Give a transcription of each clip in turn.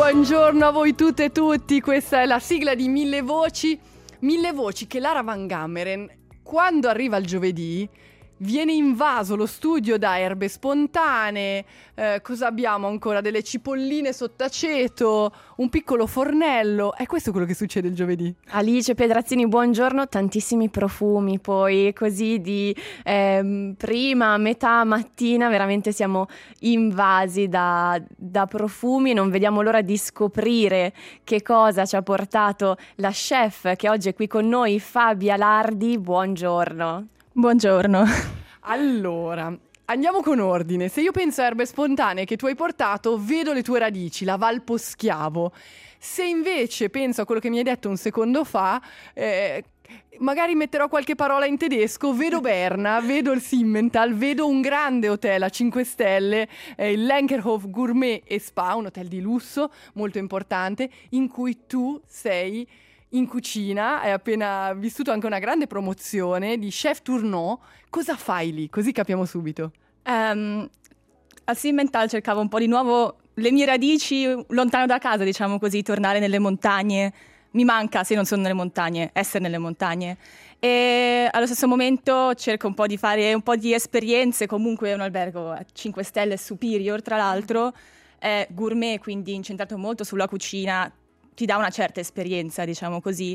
Buongiorno a voi tutte e tutti, questa è la sigla di Mille Voci che Lara Van Gammeren, quando arriva il giovedì, viene invaso lo studio da erbe spontanee, cosa abbiamo ancora? Delle cipolline sott'aceto, un piccolo fornello, è questo quello che succede il giovedì. Alice Pedrazzini, buongiorno, tantissimi profumi, poi così di prima, metà mattina, veramente siamo invasi da profumi, non vediamo l'ora di scoprire che cosa ci ha portato la chef che oggi è qui con noi, Fabia Lardi, buongiorno. Buongiorno. Allora, andiamo con ordine. Se io penso a erbe spontanee che tu hai portato, vedo le tue radici, la Valposchiavo. Se invece penso a quello che mi hai detto un secondo fa, magari metterò qualche parola in tedesco, vedo Berna, vedo il Simmental, vedo un grande hotel a 5 stelle, il Lenkerhof Gourmet e Spa, un hotel di lusso molto importante, in cui tu sei in cucina, hai appena vissuto anche una grande promozione di Chef Tournant. Cosa fai lì? Così capiamo subito. Al Simmental cercavo un po' di nuovo le mie radici lontano da casa, diciamo così, tornare nelle montagne. Mi manca, se non sono nelle montagne, essere nelle montagne. E allo stesso momento cerco un po' di fare un po' di esperienze, comunque è un albergo a 5 stelle superior, tra l'altro, è gourmet, quindi incentrato molto sulla cucina, ti dà una certa esperienza, diciamo così.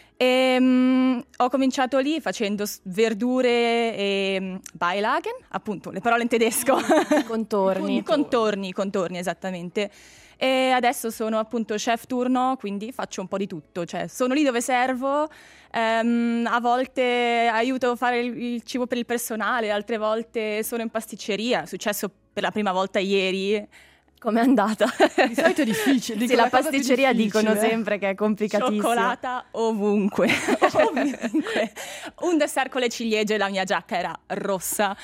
E, ho cominciato lì facendo verdure e Beilagen, appunto, le parole in tedesco. Contorni, esattamente. E adesso sono appunto chef turno, quindi faccio un po' di tutto, cioè sono lì dove servo, a volte aiuto a fare il cibo per il personale, altre volte sono in pasticceria, è successo per la prima volta ieri. Com'è andata? Di solito è difficile. Sì, la pasticceria dicono sempre che è complicatissima. Cioccolata ovunque. Ovunque. Un dessert con le ciliegie, la mia giacca era rossa.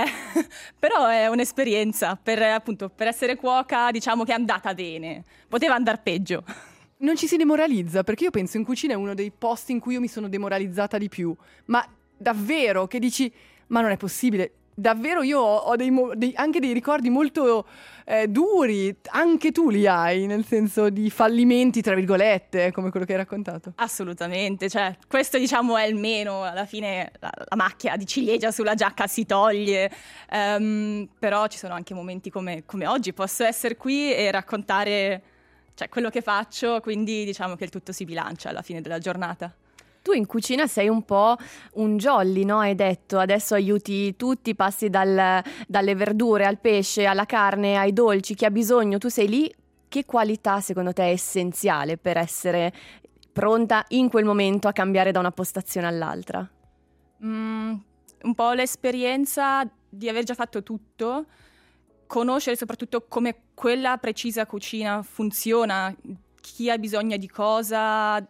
Però è un'esperienza. Appunto, per essere cuoca, diciamo che è andata bene. Poteva andare peggio. Non ci si demoralizza, perché io penso in cucina è uno dei posti in cui io mi sono demoralizzata di più. Ma davvero, che dici, ma non è possibile. Davvero io ho anche dei ricordi molto duri, anche tu li hai, nel senso di fallimenti, tra virgolette, come quello che hai raccontato. Assolutamente, cioè questo diciamo è il meno, alla fine la macchia di ciliegia sulla giacca si toglie, però ci sono anche momenti come oggi, posso essere qui e raccontare quello che faccio, quindi diciamo che il tutto si bilancia alla fine della giornata. Tu in cucina sei un po' un jolly, no? Hai detto, adesso aiuti tutti, passi dalle verdure al pesce, alla carne, ai dolci, chi ha bisogno, tu sei lì. Che qualità secondo te è essenziale per essere pronta in quel momento a cambiare da una postazione all'altra? Un po' l'esperienza di aver già fatto tutto, conoscere soprattutto come quella precisa cucina funziona, chi ha bisogno di cosa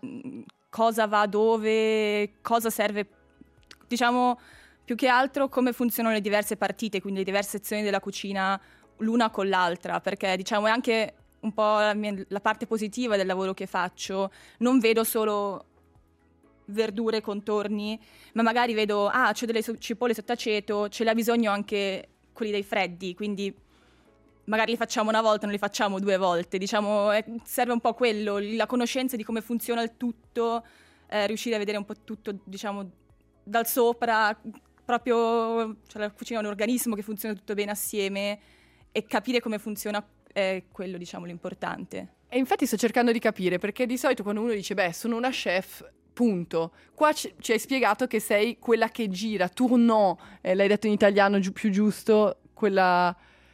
va dove, cosa serve, diciamo più che altro come funzionano le diverse partite, quindi le diverse sezioni della cucina l'una con l'altra, perché diciamo è anche un po' la parte positiva del lavoro che faccio, non vedo solo verdure e contorni, ma magari vedo, c'ho delle cipolle sott'aceto, ce l'ha bisogno anche quelli dei freddi, quindi magari li facciamo una volta, non li facciamo 2 volte, diciamo, serve un po' quello, la conoscenza di come funziona il tutto, riuscire a vedere un po' tutto, diciamo, dal sopra, proprio, cioè la cucina è un organismo che funziona tutto bene assieme e capire come funziona è quello, diciamo, l'importante. E infatti sto cercando di capire, perché di solito quando uno dice, sono una chef, punto. Qua ci hai spiegato che sei quella che gira, tournant, l'hai detto in italiano più giusto, quella...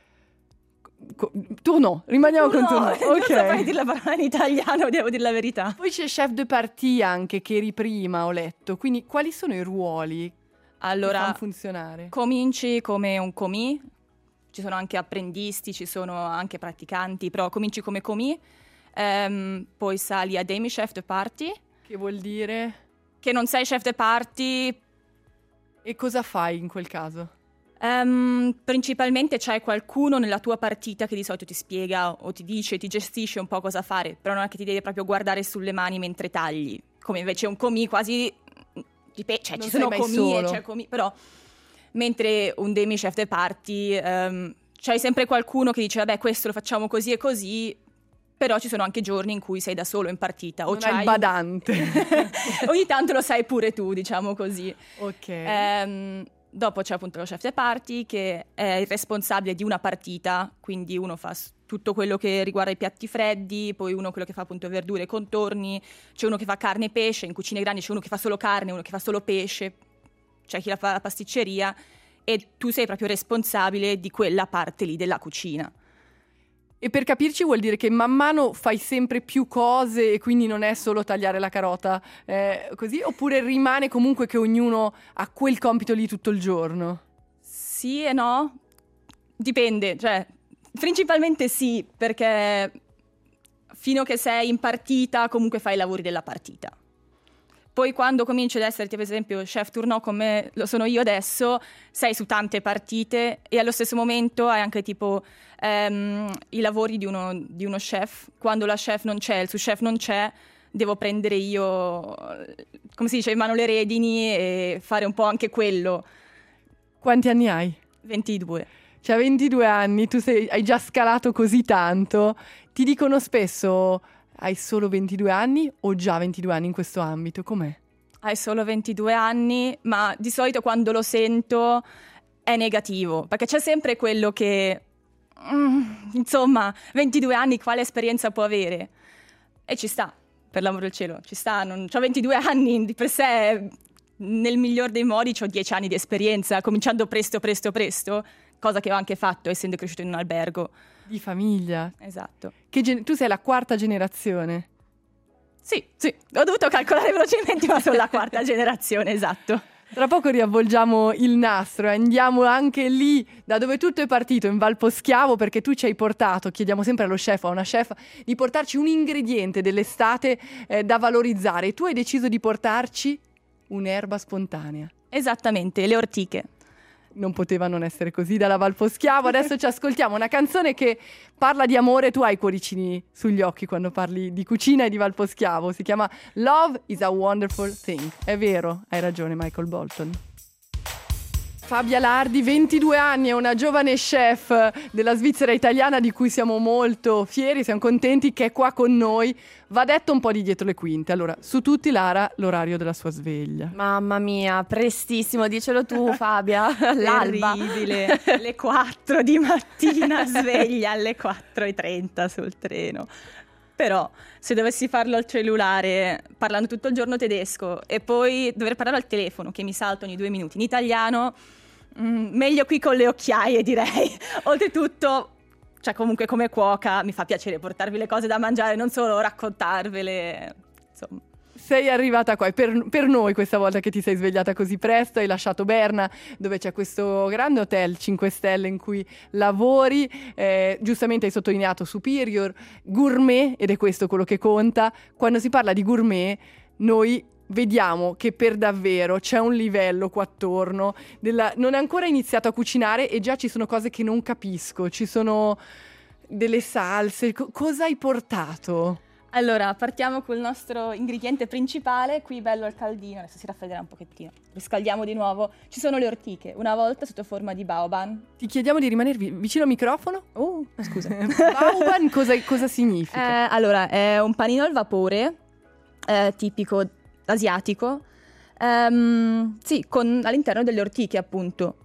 Tournant, rimaniamo con Tournant. Non saprei dire la parola in italiano, devo dire la verità. Poi c'è chef de partie anche, che eri prima, ho letto. Quindi quali sono i ruoli che fanno funzionare? Cominci come un commis, ci sono anche apprendisti, ci sono anche praticanti, però cominci come commis, poi sali a demi chef de partie. Che vuol dire? Che non sei chef de partie. E cosa fai in quel caso? Principalmente c'è qualcuno nella tua partita che di solito ti spiega o ti dice, ti gestisce un po' cosa fare, però non è che ti devi proprio guardare sulle mani mentre tagli, come invece un commis quasi cioè ci sono commis e c'è commis, però mentre un demi chef de partie c'hai sempre qualcuno che dice vabbè questo lo facciamo così e così, Però ci sono anche giorni in cui sei da solo in partita. O Non hai il badante. Ogni tanto lo sai pure tu, diciamo così. Ok. Dopo c'è appunto lo chef de party, che è il responsabile di una partita, quindi uno fa tutto quello che riguarda i piatti freddi, poi uno quello che fa appunto verdure e contorni, c'è uno che fa carne e pesce, in cucine grandi c'è uno che fa solo carne, uno che fa solo pesce, c'è chi la fa la pasticceria, e tu sei proprio responsabile di quella parte lì della cucina. E per capirci vuol dire che man mano fai sempre più cose e quindi non è solo tagliare la carota così, oppure rimane comunque che ognuno ha quel compito lì tutto il giorno? Sì e no, dipende, cioè principalmente sì, perché fino a che sei in partita comunque fai i lavori della partita. Poi quando cominci ad essere, per esempio, chef tournant come lo sono io adesso, sei su tante partite e allo stesso momento hai anche tipo i lavori di uno chef. Quando la chef non c'è, il sous chef non c'è, devo prendere io, come si dice, in mano le redini e fare un po' anche quello. Quanti anni hai? 22. Cioè 22 anni, tu hai già scalato così tanto. Ti dicono spesso: hai solo 22 anni o già 22 anni in questo ambito? Com'è? Hai solo 22 anni, ma di solito quando lo sento è negativo, perché c'è sempre quello che, insomma, 22 anni, quale esperienza può avere? E ci sta, per l'amor del cielo, ci sta. C'ho 22 anni, di per sé, nel miglior dei modi, c'ho 10 anni di esperienza, cominciando presto, cosa che ho anche fatto, essendo cresciuto in un albergo. Di famiglia. Esatto. Tu sei la quarta generazione. Sì, ho dovuto calcolare velocemente, ma sono la quarta generazione, esatto. Tra poco riavvolgiamo il nastro e andiamo anche lì da dove tutto è partito, in Val Poschiavo, perché tu ci hai portato, chiediamo sempre allo chef o a una chef, di portarci un ingrediente dell'estate da valorizzare, e tu hai deciso di portarci un'erba spontanea. Esattamente, le ortiche. Non poteva non essere così dalla Val Poschiavo. Adesso ci ascoltiamo una canzone che parla di amore. Tu hai i cuoricini sugli occhi quando parli di cucina e di Val Poschiavo. Si chiama Love is a Wonderful Thing. È vero, hai ragione Michael Bolton. Fabia Lardi, 22 anni, è una giovane chef della Svizzera italiana di cui siamo molto fieri, siamo contenti che è qua con noi. Va detto un po' di dietro le quinte. Allora, su tutti Lara, l'orario della sua sveglia. Mamma mia, prestissimo, dicelo tu Fabia, l'alba. Terribile, alle 4 di mattina sveglia, alle 4:30 sul treno. Però se dovessi farlo al cellulare parlando tutto il giorno tedesco e poi dover parlare al telefono che mi salta ogni 2 minuti in italiano, meglio qui con le occhiaie, direi. Oltretutto, cioè comunque come cuoca mi fa piacere portarvi le cose da mangiare, non solo raccontarvele, insomma. Sei arrivata qua e per noi questa volta che ti sei svegliata così presto, hai lasciato Berna dove c'è questo grande hotel 5 stelle in cui lavori, giustamente hai sottolineato superior, gourmet, ed è questo quello che conta. Quando si parla di gourmet noi vediamo che per davvero c'è un livello qua attorno, non è ancora iniziato a cucinare e già ci sono cose che non capisco, ci sono delle salse, cosa hai portato? Allora, partiamo col nostro ingrediente principale, qui bello al caldino, adesso si raffredderà un pochettino, riscaldiamo di nuovo. Ci sono le ortiche, una volta sotto forma di baoban. Ti chiediamo di rimanere vicino al microfono. Scusa. Baoban cosa significa? Allora, è un panino al vapore, tipico asiatico, sì, con all'interno delle ortiche appunto.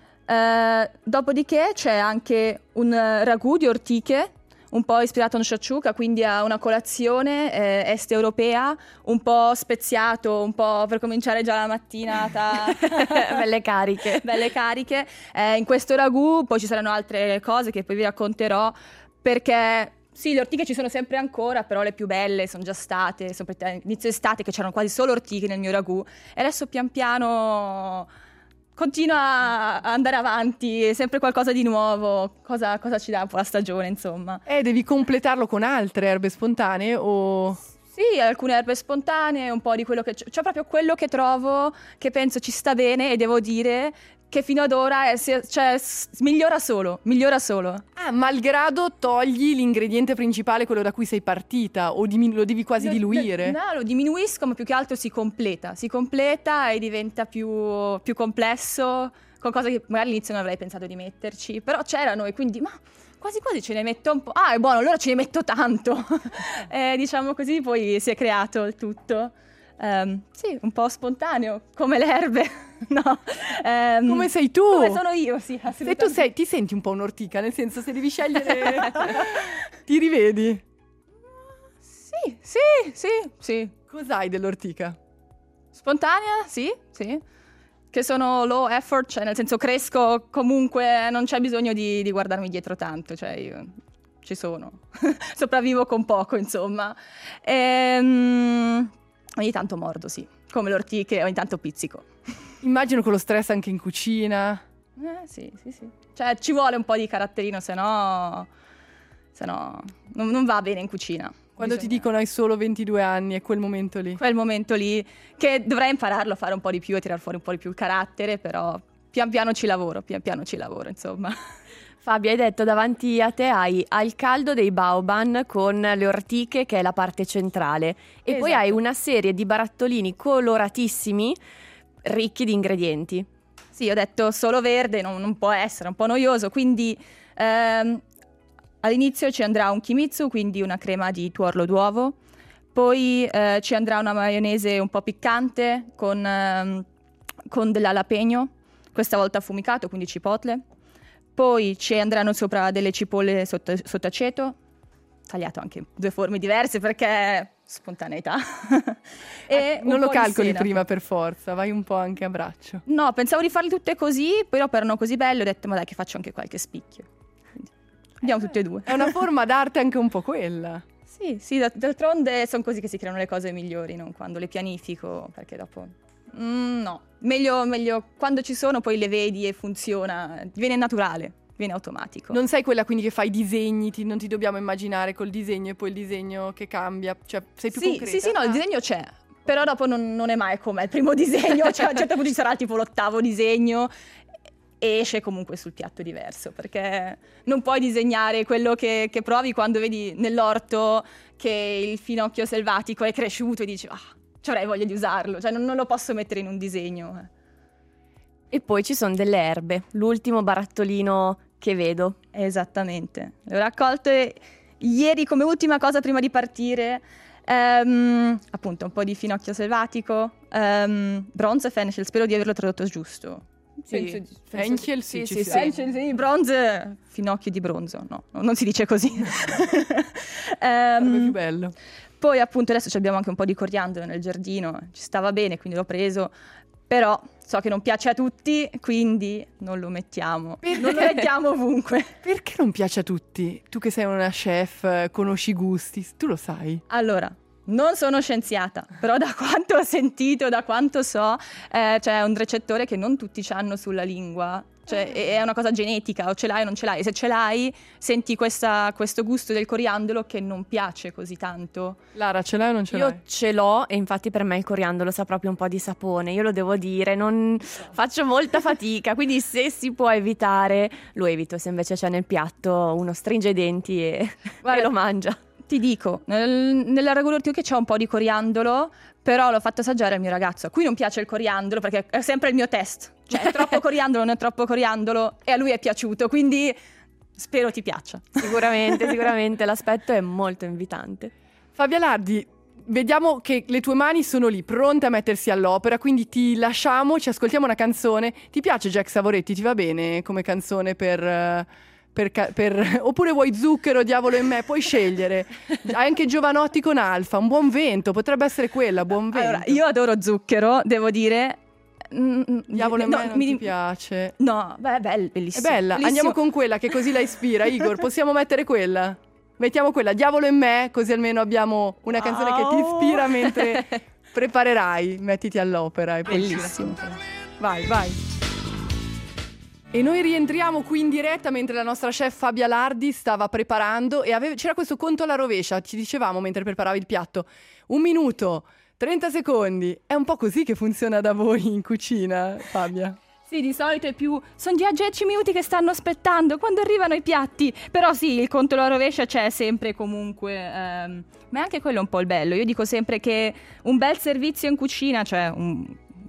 Dopodiché c'è anche un ragù di ortiche, un po' ispirato a un shakshuka, quindi a una colazione est europea, un po' speziato, un po' per cominciare già la mattinata. Belle cariche. Belle cariche. In questo ragù poi ci saranno altre cose che poi vi racconterò, perché sì, le ortiche ci sono sempre ancora, però le più belle sono già state, soprattutto inizio estate che c'erano quasi solo ortiche nel mio ragù, e adesso pian piano continua a andare avanti, è sempre qualcosa di nuovo, cosa ci dà un po' la stagione, insomma. Devi completarlo con altre erbe spontanee o... Sì, alcune erbe spontanee, un po' di quello che c'è proprio quello che trovo, che penso ci sta bene, e devo dire che fino ad ora migliora solo. Ah, malgrado togli l'ingrediente principale, quello da cui sei partita, o lo devi quasi diluire? No, lo diminuisco, ma più che altro si completa e diventa più complesso, con cose che magari all'inizio non avrei pensato di metterci, però c'erano e quindi, ma quasi quasi ce ne metto un po'. Ah, è buono, allora ce ne metto tanto. Diciamo così, poi si è creato il tutto. Sì, un po' spontaneo, come le erbe. No. Come sei tu? Come sono io, sì, Se tu ti senti un po' un'ortica, nel senso, se devi scegliere, ti rivedi? Sì. Cos'hai dell'ortica? Spontanea, sì. Che sono low effort, cioè nel senso cresco comunque, non c'è bisogno di guardarmi dietro tanto, cioè io ci sono, sopravvivo con poco, insomma. Ogni tanto mordo, sì, come le ortiche, ogni tanto pizzico. Immagino con lo stress anche in cucina. Sì. Cioè ci vuole un po' di caratterino, se no non va bene in cucina. Quando ti dicono hai solo 22 anni, è quel momento lì. Quel momento lì, che dovrei impararlo a fare un po' di più e tirar fuori un po' di più il carattere, però pian piano ci lavoro, insomma. Fabio, hai detto davanti a te hai al caldo dei baoban con le ortiche, che è la parte centrale, e Esatto. poi hai una serie di barattolini coloratissimi, ricchi di ingredienti. Sì, ho detto solo verde, non può essere, un po' noioso, quindi all'inizio ci andrà un kimitsu, quindi una crema di tuorlo d'uovo, poi ci andrà una maionese un po' piccante con dell'jalapeno, questa volta affumicato, quindi cipotle. Poi ci andranno sopra delle cipolle sott'aceto, tagliato anche in 2 forme diverse perché spontaneità. E non lo po' di calcoli senape. prima per forza, vai un po' anche a braccio. No, pensavo di farle tutte così, però per erano così belle ho detto ma dai che faccio anche qualche spicchio. Quindi, andiamo tutte e 2. È una forma d'arte anche un po' quella. Sì, d'altronde sono così che si creano le cose migliori, non quando le pianifico, perché dopo... no, meglio quando ci sono poi le vedi e funziona, viene naturale, viene automatico. Non sei quella quindi che fa i disegni, non ti dobbiamo immaginare col disegno e poi il disegno che cambia, cioè sei più concreta? Sì, no, il disegno c'è, però dopo non è mai come il primo disegno, cioè a un certo punto ci sarà tipo l'8º disegno e esce comunque sul piatto diverso, perché non puoi disegnare quello che provi quando vedi nell'orto che il finocchio selvatico è cresciuto e dici ci avrei voglia di usarlo, cioè non lo posso mettere in un disegno. E poi ci sono delle erbe, l'ultimo barattolino che vedo. Esattamente, le ho raccolte ieri come ultima cosa prima di partire, appunto un po' di finocchio selvatico, bronze fenchel, spero di averlo tradotto giusto. Sì, Fenchel sì. Fenchel, sì, bronze, finocchio di bronzo, no, non si dice così. Sarebbe più bello. Poi appunto adesso abbiamo anche un po' di coriandolo nel giardino, ci stava bene, quindi l'ho preso, però so che non piace a tutti, quindi non lo mettiamo. Non lo mettiamo ovunque. Perché non piace a tutti? Tu che sei una chef, conosci i gusti, tu lo sai? Allora, non sono scienziata, però da quanto ho sentito, da quanto so, c'è un recettore che non tutti hanno sulla lingua. Cioè è una cosa genetica, o ce l'hai o non ce l'hai. Se ce l'hai, senti questo gusto del coriandolo che non piace così tanto. Lara, ce l'hai o non ce l'hai? Io ce l'ho e infatti per me il coriandolo sa proprio un po' di sapone, io lo devo dire, non faccio molta fatica, quindi se si può evitare lo evito, se invece c'è nel piatto uno stringe i denti e lo mangia. Ti dico, nella ragù che c'è un po' di coriandolo, però l'ho fatto assaggiare al mio ragazzo, a cui non piace il coriandolo perché è sempre il mio test, cioè è troppo coriandolo, non è troppo coriandolo, e a lui è piaciuto, quindi spero ti piaccia. Sicuramente l'aspetto è molto invitante. Fabia Lardi, vediamo che le tue mani sono lì, pronte a mettersi all'opera, quindi ti lasciamo, ci ascoltiamo una canzone. Ti piace Jack Savoretti? Ti va bene come canzone per oppure vuoi Zucchero, Diavolo in me? Puoi scegliere. Hai anche Giovanotti con Alfa, Un buon vento, potrebbe essere quella, Buon vento. Allora, io adoro Zucchero, devo dire. Diavolo in me non ti piace? No, beh, è bellissima. È bella, andiamo con quella che così la ispira. Igor, possiamo mettere quella? Mettiamo quella, Diavolo in me, così almeno abbiamo una canzone che ti ispira mentre preparerai. Mettiti all'opera, è Bellissimo. Vai. E noi rientriamo qui in diretta mentre la nostra chef Fabia Lardi stava preparando e c'era questo conto alla rovescia, ci dicevamo mentre preparavi il piatto. 1 minuto, 30 secondi. È un po' così che funziona da voi in cucina, Fabia? Sì, di solito è più... Sono già 10 minuti che stanno aspettando, quando arrivano i piatti. Però sì, il conto alla rovescia c'è sempre comunque. Ma è anche quello un po' il bello. Io dico sempre che un bel servizio in cucina, cioè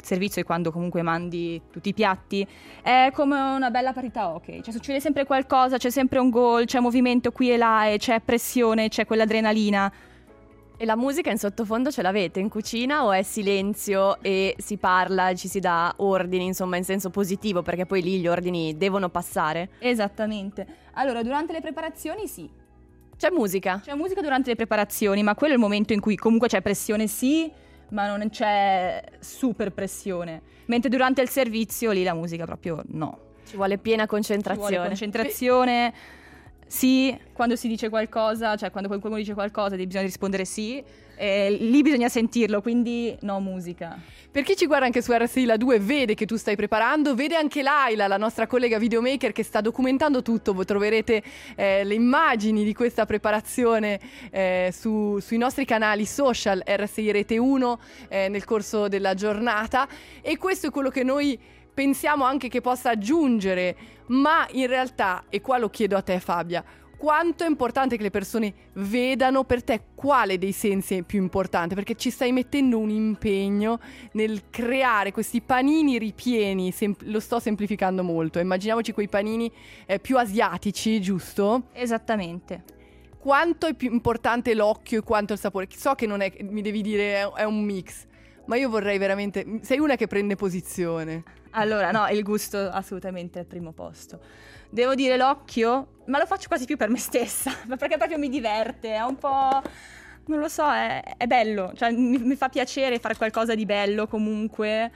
servizio e quando comunque mandi tutti i piatti, è come una bella partita hockey, cioè succede sempre qualcosa, c'è sempre un gol, c'è movimento qui e là e c'è pressione, c'è quell'adrenalina. E la musica in sottofondo ce l'avete in cucina o è silenzio e si parla, ci si dà ordini, insomma, in senso positivo, perché poi lì gli ordini devono passare? Esattamente. Allora, durante le preparazioni sì. C'è musica? C'è musica durante le preparazioni, ma quello è il momento in cui comunque c'è pressione sì, ma non c'è super pressione. Mentre durante il servizio lì la musica proprio no. Ci vuole piena concentrazione. Ci vuole concentrazione. Sì, quando si dice qualcosa, cioè quando qualcuno dice qualcosa bisogna rispondere sì, lì bisogna sentirlo, quindi no musica. Per chi ci guarda anche su RSI La 2 vede che tu stai preparando, vede anche Laila, la nostra collega videomaker che sta documentando tutto. Voi troverete le immagini di questa preparazione sui nostri canali social RSI Rete 1 nel corso della giornata, e questo è quello che noi pensiamo anche che possa aggiungere, ma in realtà, e qua lo chiedo a te Fabia, quanto è importante che le persone vedano per te quale dei sensi è più importante, perché ci stai mettendo un impegno nel creare questi panini ripieni, lo sto semplificando molto, immaginiamoci quei panini più asiatici, giusto? Esattamente. Quanto è più importante l'occhio e quanto il sapore? So che non è, mi devi dire è un mix, ma io vorrei veramente, sei una che prende posizione. Allora, no, il gusto assolutamente al primo posto. Devo dire l'occhio, ma lo faccio quasi più per me stessa, perché proprio mi diverte, è un po', non lo so, è bello, cioè mi fa piacere fare qualcosa di bello comunque,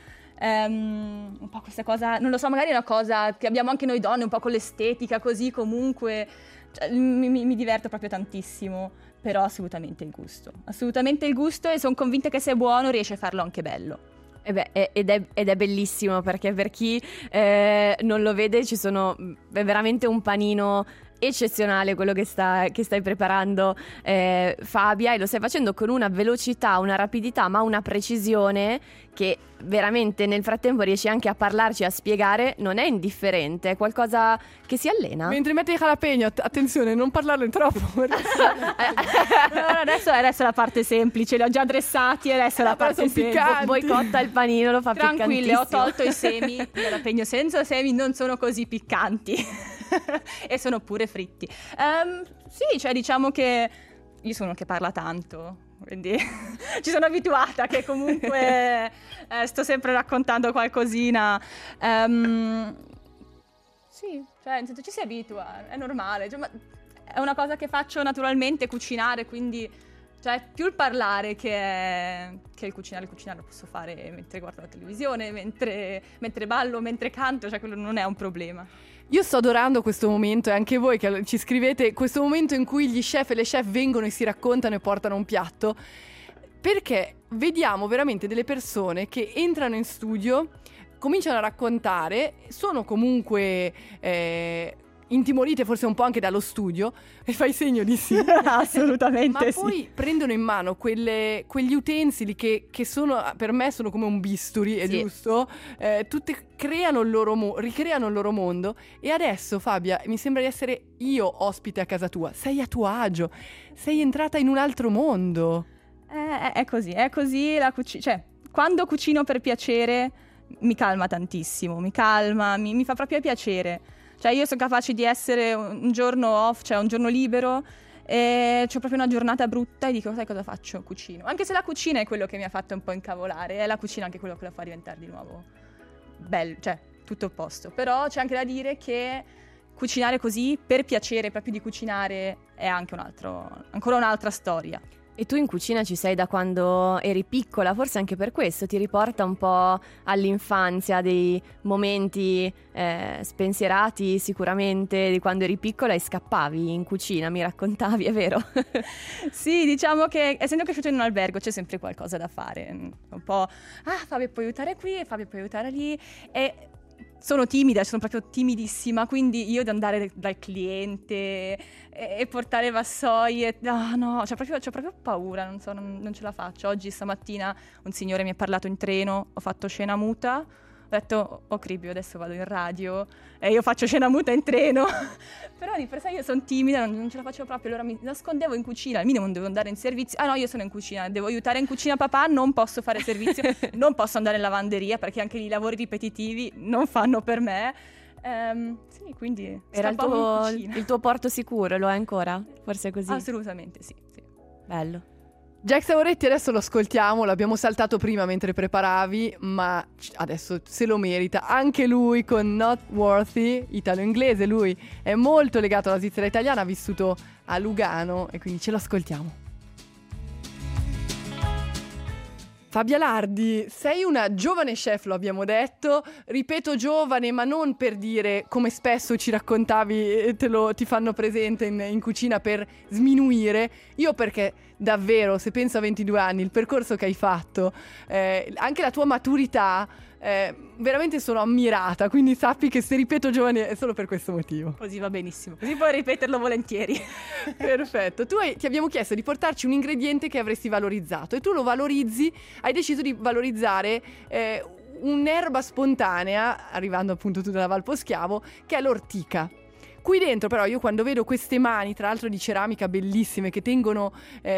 un po' questa cosa, non lo so, magari è una cosa che abbiamo anche noi donne, un po' con l'estetica così comunque, cioè, mi diverto proprio tantissimo, però assolutamente il gusto e sono convinta che se è buono riesce a farlo anche bello. Ed è bellissimo, perché per chi non lo vede è veramente un panino eccezionale quello che stai preparando, Fabia, e lo stai facendo con una velocità, una rapidità, ma una precisione che veramente nel frattempo riesci anche a parlarci, a spiegare, non è indifferente, è qualcosa che si allena. Mentre metti il jalapeno, attenzione, non parlarne troppo. Adesso è la parte semplice, li ho già dressati, adesso è la parte semplice. Boicotta il panino, lo fa Tranquille, piccantissimo. ho tolto i semi, il jalapeno senza semi non sono così piccanti e sono pure fritti. Sì, cioè diciamo che io sono uno che parla tanto, quindi ci sono abituata che comunque sto sempre raccontando qualcosina. Sì, cioè nel senso ci si abitua, è normale, cioè, ma è una cosa che faccio naturalmente, cucinare, quindi cioè più il parlare che il cucinare. Il cucinare lo posso fare mentre guardo la televisione, mentre ballo, mentre canto, cioè quello non è un problema. Io sto adorando questo momento, e anche voi che ci scrivete, questo momento in cui gli chef e le chef vengono e si raccontano e portano un piatto, perché vediamo veramente delle persone che entrano in studio, cominciano a raccontare, sono comunque intimorite forse un po' anche dallo studio, e fai segno di sì. Assolutamente ma sì. poi prendono in mano quegli utensili che sono, per me sono come un bisturi, è Sì. giusto? Tutte ricreano il loro mondo, e adesso Fabia mi sembra di essere io ospite a casa tua, sei a tuo agio, sei entrata in un altro mondo. È così la cucina, cioè quando cucino per piacere mi calma tantissimo, mi fa proprio piacere. Cioè io sono capace di essere un giorno off, cioè un giorno libero, e c'ho proprio una giornata brutta e dico sai cosa faccio? Cucino. Anche se la cucina è quello che mi ha fatto un po' incavolare, è la cucina anche quello che la fa diventare di nuovo bello, cioè tutto a posto. Però c'è anche da dire che cucinare così per piacere proprio di cucinare è anche ancora un'altra storia. E tu in cucina ci sei da quando eri piccola, forse anche per questo ti riporta un po' all'infanzia, dei momenti spensierati sicuramente di quando eri piccola e scappavi in cucina, mi raccontavi, è vero? Sì, diciamo che essendo cresciuto in un albergo c'è sempre qualcosa da fare, un po' Fabio puoi aiutare qui, Fabio puoi aiutare lì, e sono timida, sono proprio timidissima, quindi io di andare dal cliente e portare vassoi no, c'ho proprio paura, non ce la faccio. Oggi stamattina un signore mi ha parlato in treno, ho fatto scena muta, detto, oh Cribbio, adesso vado in radio e io faccio scena muta in treno. Però di per sé io sono timida, non ce la faccio proprio, allora mi nascondevo in cucina, al minimo non devo andare in servizio. Ah no, io sono in cucina, devo aiutare in cucina papà, non posso fare servizio, non posso andare in lavanderia perché anche i lavori ripetitivi non fanno per me. Sì, quindi era il tuo porto sicuro, lo è ancora? Forse così? Assolutamente sì. Bello. Jack Savoretti adesso lo ascoltiamo, l'abbiamo saltato prima mentre preparavi, ma adesso se lo merita. Anche lui con Not Worthy, italo-inglese, lui è molto legato alla Svizzera italiana, ha vissuto a Lugano e quindi ce lo ascoltiamo. Fabia Lardi, sei una giovane chef, lo abbiamo detto, ripeto giovane ma non per dire come spesso ci raccontavi, ti fanno presente in cucina per sminuire, io perché davvero se penso a 22 anni, il percorso che hai fatto, anche la tua maturità, veramente sono ammirata, quindi sappi che se ripeto giovane è solo per questo motivo. Così va benissimo, così puoi ripeterlo volentieri. Perfetto, ti abbiamo chiesto di portarci un ingrediente che avresti valorizzato e tu lo valorizzi, hai deciso di valorizzare un'erba spontanea, arrivando appunto tu dalla Val Poschiavo, che è l'ortica. Qui dentro però io quando vedo queste mani, tra l'altro di ceramica bellissime, che tengono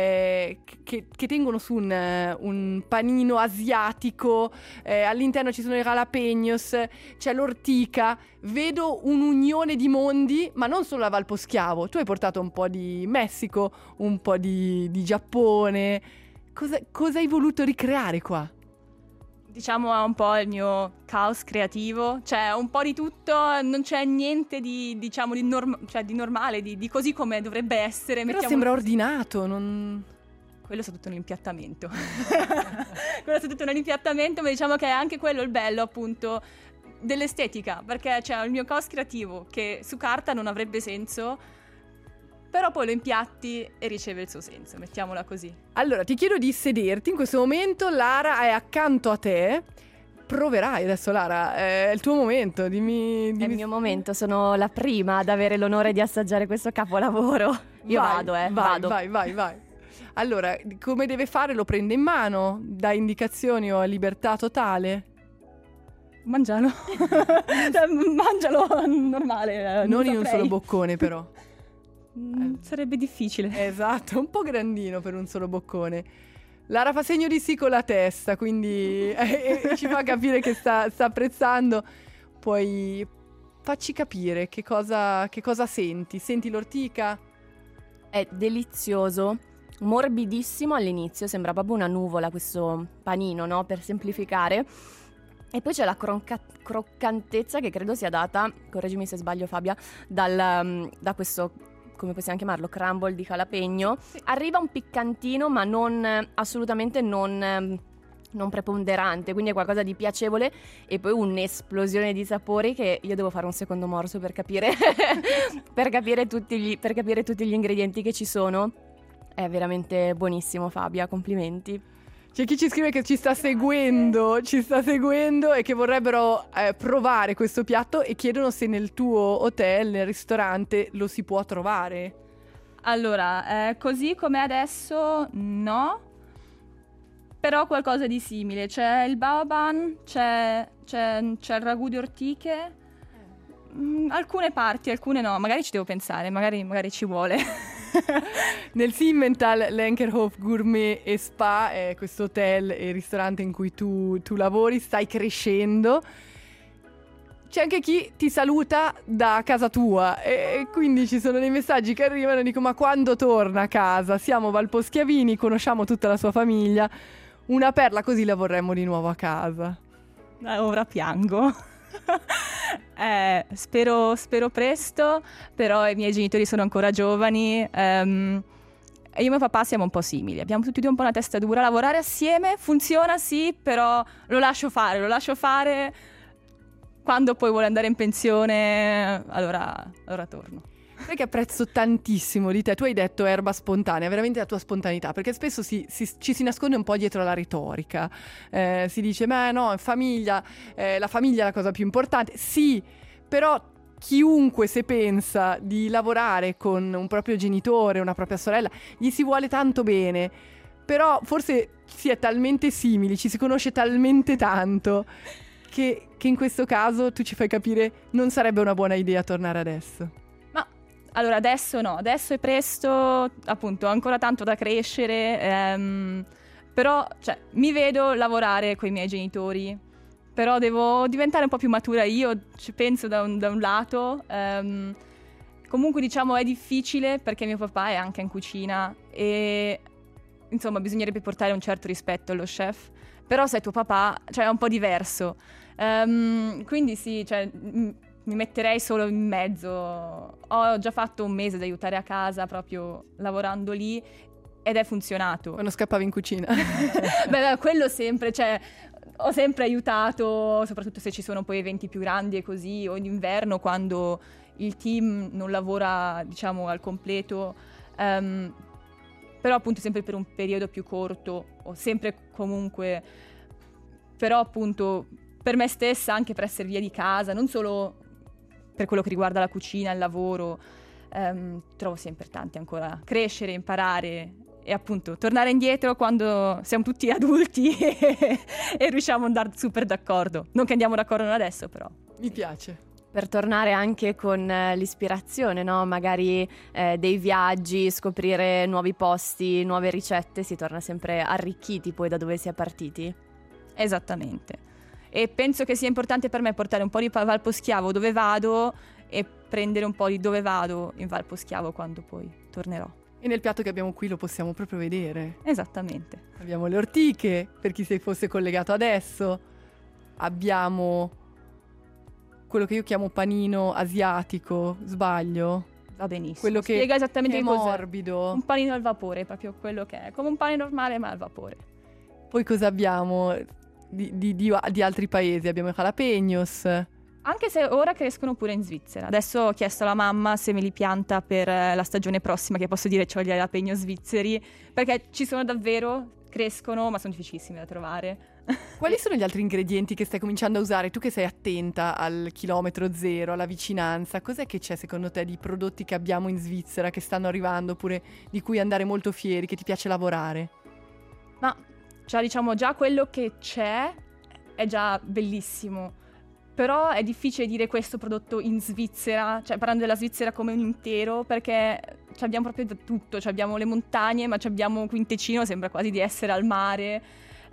su un panino asiatico, all'interno ci sono i jalapenos, c'è l'ortica, vedo un'unione di mondi, ma non solo la Val Poschiavo, tu hai portato un po' di Messico, un po' di Giappone, cosa hai voluto ricreare qua? Diciamo è un po' il mio caos creativo, cioè un po' di tutto, non c'è niente di normale, di così come dovrebbe essere. Però sembra ordinato, non... Quello è tutto nell'impiattamento. Quello è tutto nell'impiattamento, ma diciamo che è anche quello il bello appunto dell'estetica, perché c'è il mio caos creativo che su carta non avrebbe senso, però poi lo impiatti e riceve il suo senso, mettiamola così. Allora, ti chiedo di sederti in questo momento, Lara è accanto a te. Proverai adesso, Lara, è il tuo momento, dimmi... È il mio momento, sono la prima ad avere l'onore di assaggiare questo capolavoro. Io vado. Vai. Allora, come deve fare? Lo prende in mano? Dà indicazioni o ha libertà totale? Mangialo. Mangialo normale. Non in un solo boccone, però. Sarebbe difficile. Esatto, un po' grandino per un solo boccone. Lara fa segno di sì con la testa, quindi ci fa capire che sta apprezzando. Poi facci capire che cosa senti. Senti l'ortica? È delizioso, morbidissimo all'inizio, sembra proprio una nuvola questo panino, no? Per semplificare. E poi c'è la croccantezza che credo sia data, correggimi se sbaglio Fabia, da questo, come possiamo chiamarlo, crumble di jalapeno. Sì. Arriva un piccantino ma assolutamente non preponderante, quindi è qualcosa di piacevole e poi un'esplosione di sapori che io devo fare un secondo morso per capire per capire tutti gli ingredienti che ci sono. È veramente buonissimo Fabia, complimenti. C'è chi ci scrive che ci sta seguendo e che vorrebbero provare questo piatto e chiedono se nel tuo hotel, nel ristorante, lo si può trovare. Allora, così come adesso no, però qualcosa di simile. C'è il baoban, c'è il ragù di ortiche, alcune parti, alcune no, magari ci devo pensare, magari ci vuole. Nel Simmental Lenkerhof Gourmet e Spa, questo hotel e ristorante in cui tu lavori, stai crescendo. C'è anche chi ti saluta da casa tua e quindi ci sono dei messaggi che arrivano e dico: ma quando torna a casa? Siamo valposchiavini, conosciamo tutta la sua famiglia, una perla così la vorremmo di nuovo a casa. Ora piango. Spero presto, però i miei genitori sono ancora giovani e io e mio papà siamo un po' simili, abbiamo tutti e due un po' una testa dura. Lavorare assieme funziona sì, però lo lascio fare, quando poi vuole andare in pensione allora torno. Sai che apprezzo tantissimo di te, tu hai detto erba spontanea, veramente la tua spontaneità, perché spesso ci si nasconde un po' dietro la retorica, si dice ma no, in famiglia, la famiglia è la cosa più importante, sì, però chiunque se pensa di lavorare con un proprio genitore, una propria sorella, gli si vuole tanto bene, però forse si è talmente simili, ci si conosce talmente tanto che in questo caso tu ci fai capire non sarebbe una buona idea tornare adesso? Ma allora adesso no, adesso è presto, appunto, ho ancora tanto da crescere, però cioè, mi vedo lavorare con i miei genitori, però devo diventare un po' più matura io, ci penso da un lato. Comunque diciamo è difficile perché mio papà è anche in cucina e insomma bisognerebbe portare un certo rispetto allo chef, però se è tuo papà, cioè è un po' diverso. Quindi sì, cioè, mi metterei solo in mezzo. Ho già fatto un mese di aiutare a casa proprio lavorando lì ed è funzionato. Quando scappavi in cucina. Beh, quello sempre, cioè ho sempre aiutato, soprattutto se ci sono poi eventi più grandi e così, o in inverno quando il team non lavora, diciamo, al completo, però appunto sempre per un periodo più corto, o sempre comunque, però appunto per me stessa, anche per essere via di casa, non solo per quello che riguarda la cucina, il lavoro, trovo sia importante ancora crescere, imparare e appunto tornare indietro quando siamo tutti adulti e riusciamo ad andare super d'accordo. Non che andiamo d'accordo non adesso, però. Mi piace. Per tornare anche con l'ispirazione, no? Magari dei viaggi, scoprire nuovi posti, nuove ricette, si torna sempre arricchiti poi da dove si è partiti. Esattamente. E penso che sia importante per me portare un po' di Valposchiavo dove vado e prendere un po' di dove vado in Valposchiavo quando poi tornerò. E nel piatto che abbiamo qui lo possiamo proprio vedere. Esattamente. Abbiamo le ortiche, per chi si fosse collegato adesso. Abbiamo quello che io chiamo panino asiatico, sbaglio? Va benissimo. Quello che spiega esattamente è cos'è. morbido. Un panino al vapore, proprio quello che è. Come un pane normale ma al vapore. Poi cosa abbiamo di altri paesi? Abbiamo i jalapenos. Anche se ora crescono pure in Svizzera. Adesso ho chiesto alla mamma se me li pianta per la stagione prossima, che posso dire c'ho gli jalapeno svizzeri, perché ci sono davvero, crescono, ma sono difficilissimi da trovare. Quali sono gli altri ingredienti che stai cominciando a usare? Tu che sei attenta al chilometro zero, alla vicinanza, cos'è che c'è secondo te di prodotti che abbiamo in Svizzera che stanno arrivando, oppure di cui andare molto fieri, che ti piace lavorare? Ma cioè, diciamo già quello che c'è è già bellissimo. Però è difficile dire questo prodotto in Svizzera, cioè parlando della Svizzera come un intero, perché abbiamo proprio da tutto, abbiamo le montagne, ma abbiamo Quintecino, sembra quasi di essere al mare.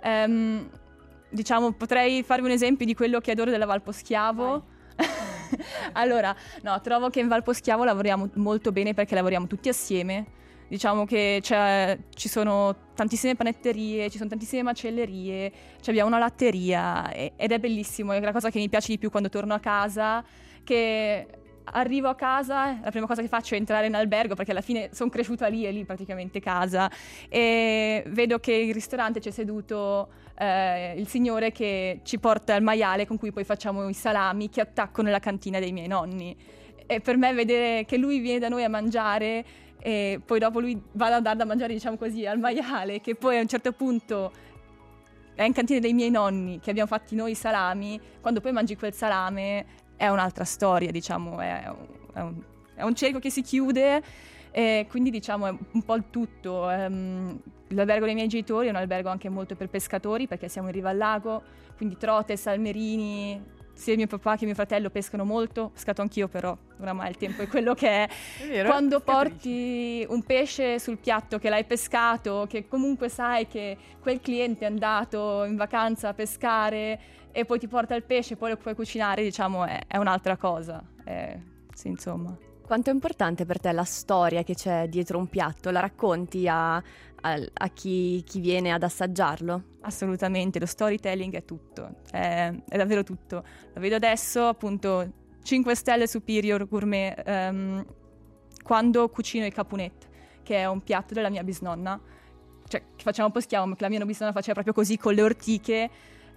Diciamo, potrei farvi un esempio di quello che adoro della Valposchiavo. Allora, no, trovo che in Valposchiavo lavoriamo molto bene perché lavoriamo tutti assieme. Diciamo che ci sono tantissime panetterie, ci sono tantissime macellerie, abbiamo una latteria ed è bellissimo, è la cosa che mi piace di più quando torno a casa, che arrivo a casa, la prima cosa che faccio è entrare in albergo perché alla fine sono cresciuta lì, è lì praticamente casa, e vedo che il ristorante c'è seduto il signore che ci porta il maiale con cui poi facciamo i salami che attacco nella cantina dei miei nonni. E per me vedere che lui viene da noi a mangiare e poi dopo lui va a dare da mangiare, diciamo così, al maiale, che poi a un certo punto è in cantina dei miei nonni, che abbiamo fatti noi i salami, quando poi mangi quel salame è un'altra storia, diciamo, è un cerchio che si chiude, e quindi diciamo è un po' il tutto. L'albergo dei miei genitori è un albergo anche molto per pescatori perché siamo in riva al lago, quindi trote, salmerini. Sia mio papà che mio fratello pescano molto, pescato anch'io, però oramai il tempo è quello che è. vero, Quando porti un pesce sul piatto che l'hai pescato, che comunque sai che quel cliente è andato in vacanza a pescare e poi ti porta il pesce e poi lo puoi cucinare, diciamo, è un'altra cosa. Sì, insomma. Quanto è importante per te la storia che c'è dietro un piatto? La racconti a chi viene ad assaggiarlo? Assolutamente, lo storytelling è tutto, è davvero tutto. Lo vedo adesso, appunto, 5 stelle Superior Gourmet, quando cucino i capunet, che è un piatto della mia bisnonna, cioè che facciamo poschiamo, che la mia bisnonna faceva proprio così con le ortiche.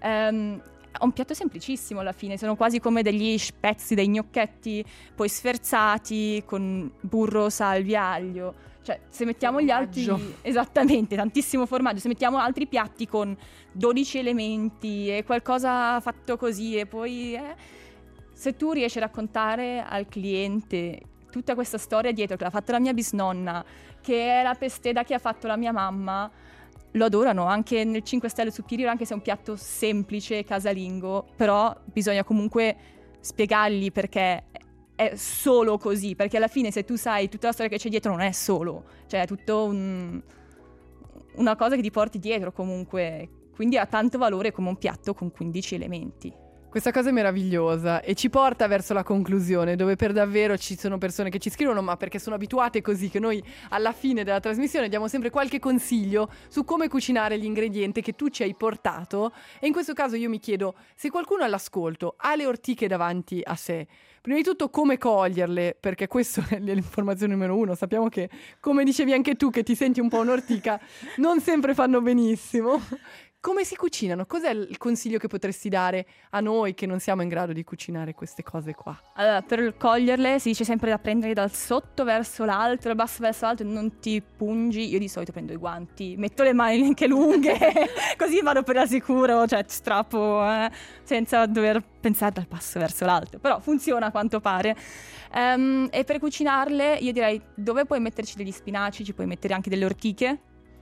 È un piatto semplicissimo alla fine, sono quasi come degli spezzi, dei gnocchetti, poi sferzati con burro, salvia, aglio. Cioè, se mettiamo formaggio. gli altri... Esattamente, tantissimo formaggio. Se mettiamo altri piatti con 12 elementi e qualcosa fatto così e poi... se tu riesci a raccontare al cliente tutta questa storia dietro, che l'ha fatta la mia bisnonna, che è la pesteda che ha fatto la mia mamma, lo adorano. Anche nel 5 stelle Superior, anche se è un piatto semplice, casalingo, però bisogna comunque spiegargli perché è solo così, perché alla fine se tu sai tutta la storia che c'è dietro non è solo, cioè è tutto una cosa che ti porti dietro comunque, quindi ha tanto valore come un piatto con 15 elementi. Questa cosa è meravigliosa e ci porta verso la conclusione, dove per davvero ci sono persone che ci scrivono, ma perché sono abituate così, che noi alla fine della trasmissione diamo sempre qualche consiglio su come cucinare gli ingredienti che tu ci hai portato. E in questo caso io mi chiedo, se qualcuno all'ascolto ha le ortiche davanti a sé, prima di tutto come coglierle, perché questa è l'informazione numero 1. Sappiamo che, come dicevi anche tu, che ti senti un po' un'ortica, non sempre fanno benissimo. Come si cucinano? Cos'è il consiglio che potresti dare a noi che non siamo in grado di cucinare queste cose qua? Allora, per coglierle si dice sempre da prendere dal sotto verso l'alto, dal basso verso l'alto, non ti pungi. Io di solito prendo i guanti, metto le mani anche lunghe, così vado per la sicuro, cioè strappo senza dover pensare dal basso verso l'alto. Però funziona a quanto pare. E per cucinarle io direi, dove puoi metterci degli spinaci, ci puoi mettere anche delle ortiche.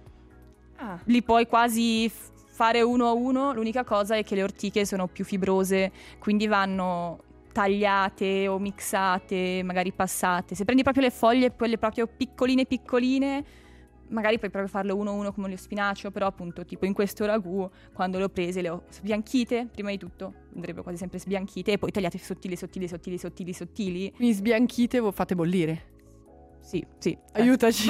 Li puoi quasi fare uno a uno. L'unica cosa è che le ortiche sono più fibrose, quindi vanno tagliate o mixate, magari passate. Se prendi proprio le foglie, quelle proprio piccoline, magari puoi proprio farlo uno a uno come lo spinacio, però appunto tipo in questo ragù, quando le ho prese, le ho sbianchite, prima di tutto, andrebbero quasi sempre sbianchite, e poi tagliate sottili. Quindi sbianchite, fate bollire. Sì. Aiutaci.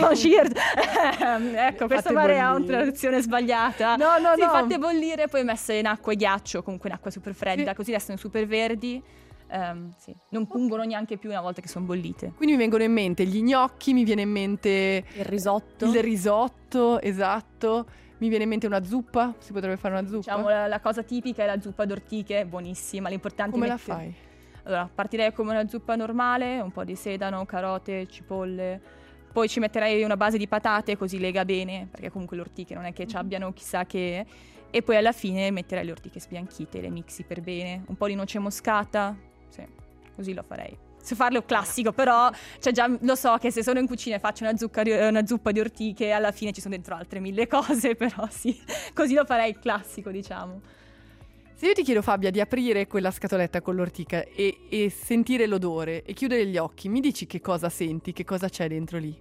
Ecco, questa magari ha una traduzione sbagliata. No. Fatte bollire, poi messe in acqua e ghiaccio, comunque in acqua super fredda, così restano super verdi. Non pungono neanche più una volta che sono bollite. Quindi mi vengono in mente gli gnocchi, mi viene in mente il risotto. Il risotto, esatto. Mi viene in mente una zuppa, si potrebbe fare una zuppa. Diciamo la cosa tipica è la zuppa d'ortiche, buonissima, l'importante Come è la fai? Allora, partirei come una zuppa normale, un po' di sedano, carote, cipolle. Poi ci metterei una base di patate, così lega bene, perché comunque le ortiche non è che ci abbiano chissà che. E poi alla fine metterei le ortiche sbianchite, le mixi per bene. Un po' di noce moscata, sì, così lo farei. Se farlo classico, però cioè già lo so che se sono in cucina e faccio una zuppa di ortiche, alla fine ci sono dentro altre 1000 cose, però sì, così lo farei classico, diciamo. Se io ti chiedo, Fabia, di aprire quella scatoletta con l'ortica e sentire l'odore e chiudere gli occhi, mi dici che cosa senti, che cosa c'è dentro lì?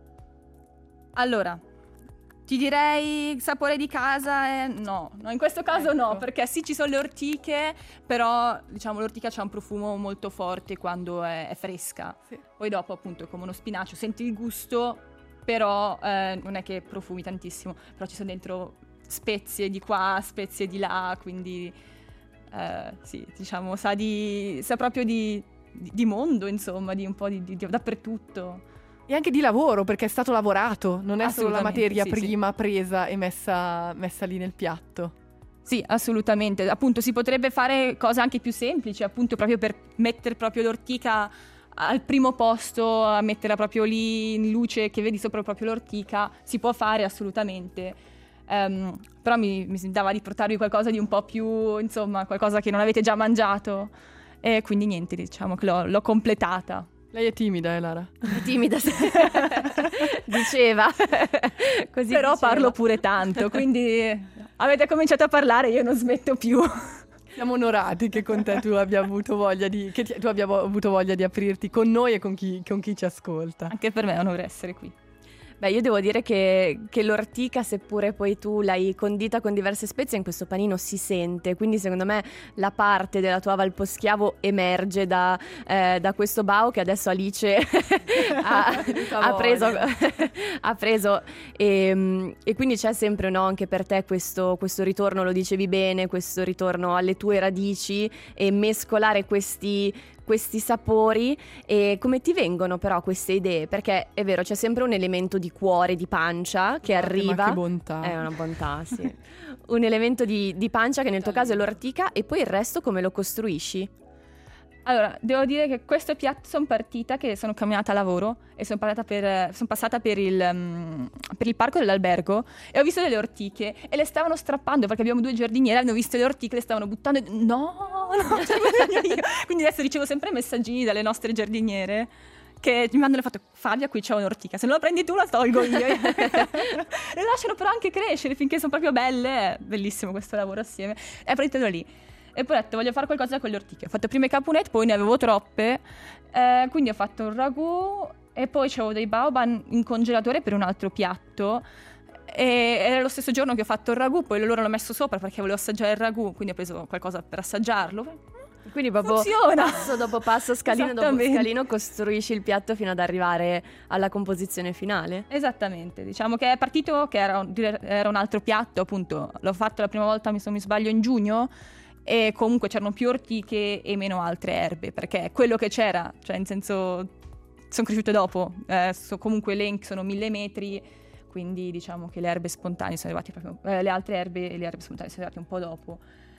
Allora, ti direi sapore di casa, no, in questo caso no, perché sì ci sono le ortiche, però diciamo l'ortica c'ha un profumo molto forte quando è fresca. Sì. Poi dopo appunto è come uno spinacio, senti il gusto, però non è che profumi tantissimo, però ci sono dentro spezie di qua, spezie di là, quindi sì, diciamo sa proprio di mondo, insomma, di un po' di dappertutto. E anche di lavoro, perché è stato lavorato, non è solo la materia prima presa e messa lì nel piatto. Sì, assolutamente. Appunto si potrebbe fare cose anche più semplici, appunto proprio per mettere proprio l'ortica al primo posto, a metterla proprio lì in luce che vedi sopra proprio l'ortica, si può fare assolutamente. Però mi dava di portarvi qualcosa di un po' più, insomma, qualcosa che non avete già mangiato, e quindi niente, diciamo che l'ho completata. Lei è timida, Lara? È timida, diceva. Così però diceva. Parlo pure tanto, quindi avete cominciato a parlare, io non smetto più. Siamo onorati che con te tu abbia avuto voglia di aprirti con noi e con chi ci ascolta. Anche per me è un onore essere qui. Beh, io devo dire che l'ortica, seppure poi tu l'hai condita con diverse spezie, in questo panino si sente, quindi secondo me la parte della tua Valposchiavo emerge da questo bao che adesso Alice ha preso e quindi c'è sempre, no, anche per te questo ritorno, lo dicevi bene, questo ritorno alle tue radici e mescolare questi sapori. E come ti vengono però queste idee? Perché è vero, c'è sempre un elemento di cuore, di pancia che arriva. Ma che bontà. È una bontà, sì. Un elemento di pancia che nel tuo caso è l'ortica, e poi il resto come lo costruisci? Allora, devo dire che questo piatto sono partita che sono camminata a lavoro e sono passata per il parco dell'albergo e ho visto delle ortiche e le stavano strappando, perché abbiamo 2 giardiniere, hanno visto le ortiche, le stavano buttando e no, c'è bisogno io. Quindi adesso ricevo sempre messaggini dalle nostre giardiniere che mi hanno fatto: Fabia, qui c'è un'ortica, se non la prendi tu la tolgo io. Le lasciano però anche crescere finché sono proprio belle. È bellissimo questo lavoro assieme. È partito da lì. E poi ho detto: voglio fare qualcosa con le ortiche. Ho fatto prima i caponette, poi ne avevo troppe, quindi ho fatto un ragù e poi c'avevo dei baobab in congelatore per un altro piatto. E era lo stesso giorno che ho fatto il ragù, poi loro l'ho messo sopra perché volevo assaggiare il ragù, quindi ho preso qualcosa per assaggiarlo. Quindi proprio funziona. Passo dopo passo, scalino dopo scalino, costruisci il piatto fino ad arrivare alla composizione finale. Esattamente, diciamo che è partito che era un altro piatto, appunto. L'ho fatto la prima volta, se non mi sbaglio, in giugno, e comunque c'erano più ortiche e meno altre erbe, perché quello che c'era, cioè in senso, sono cresciute dopo, comunque elenchi sono 1000 metri, quindi diciamo che le erbe spontanee sono arrivate proprio, le altre erbe e le erbe spontanee sono arrivate un po' dopo.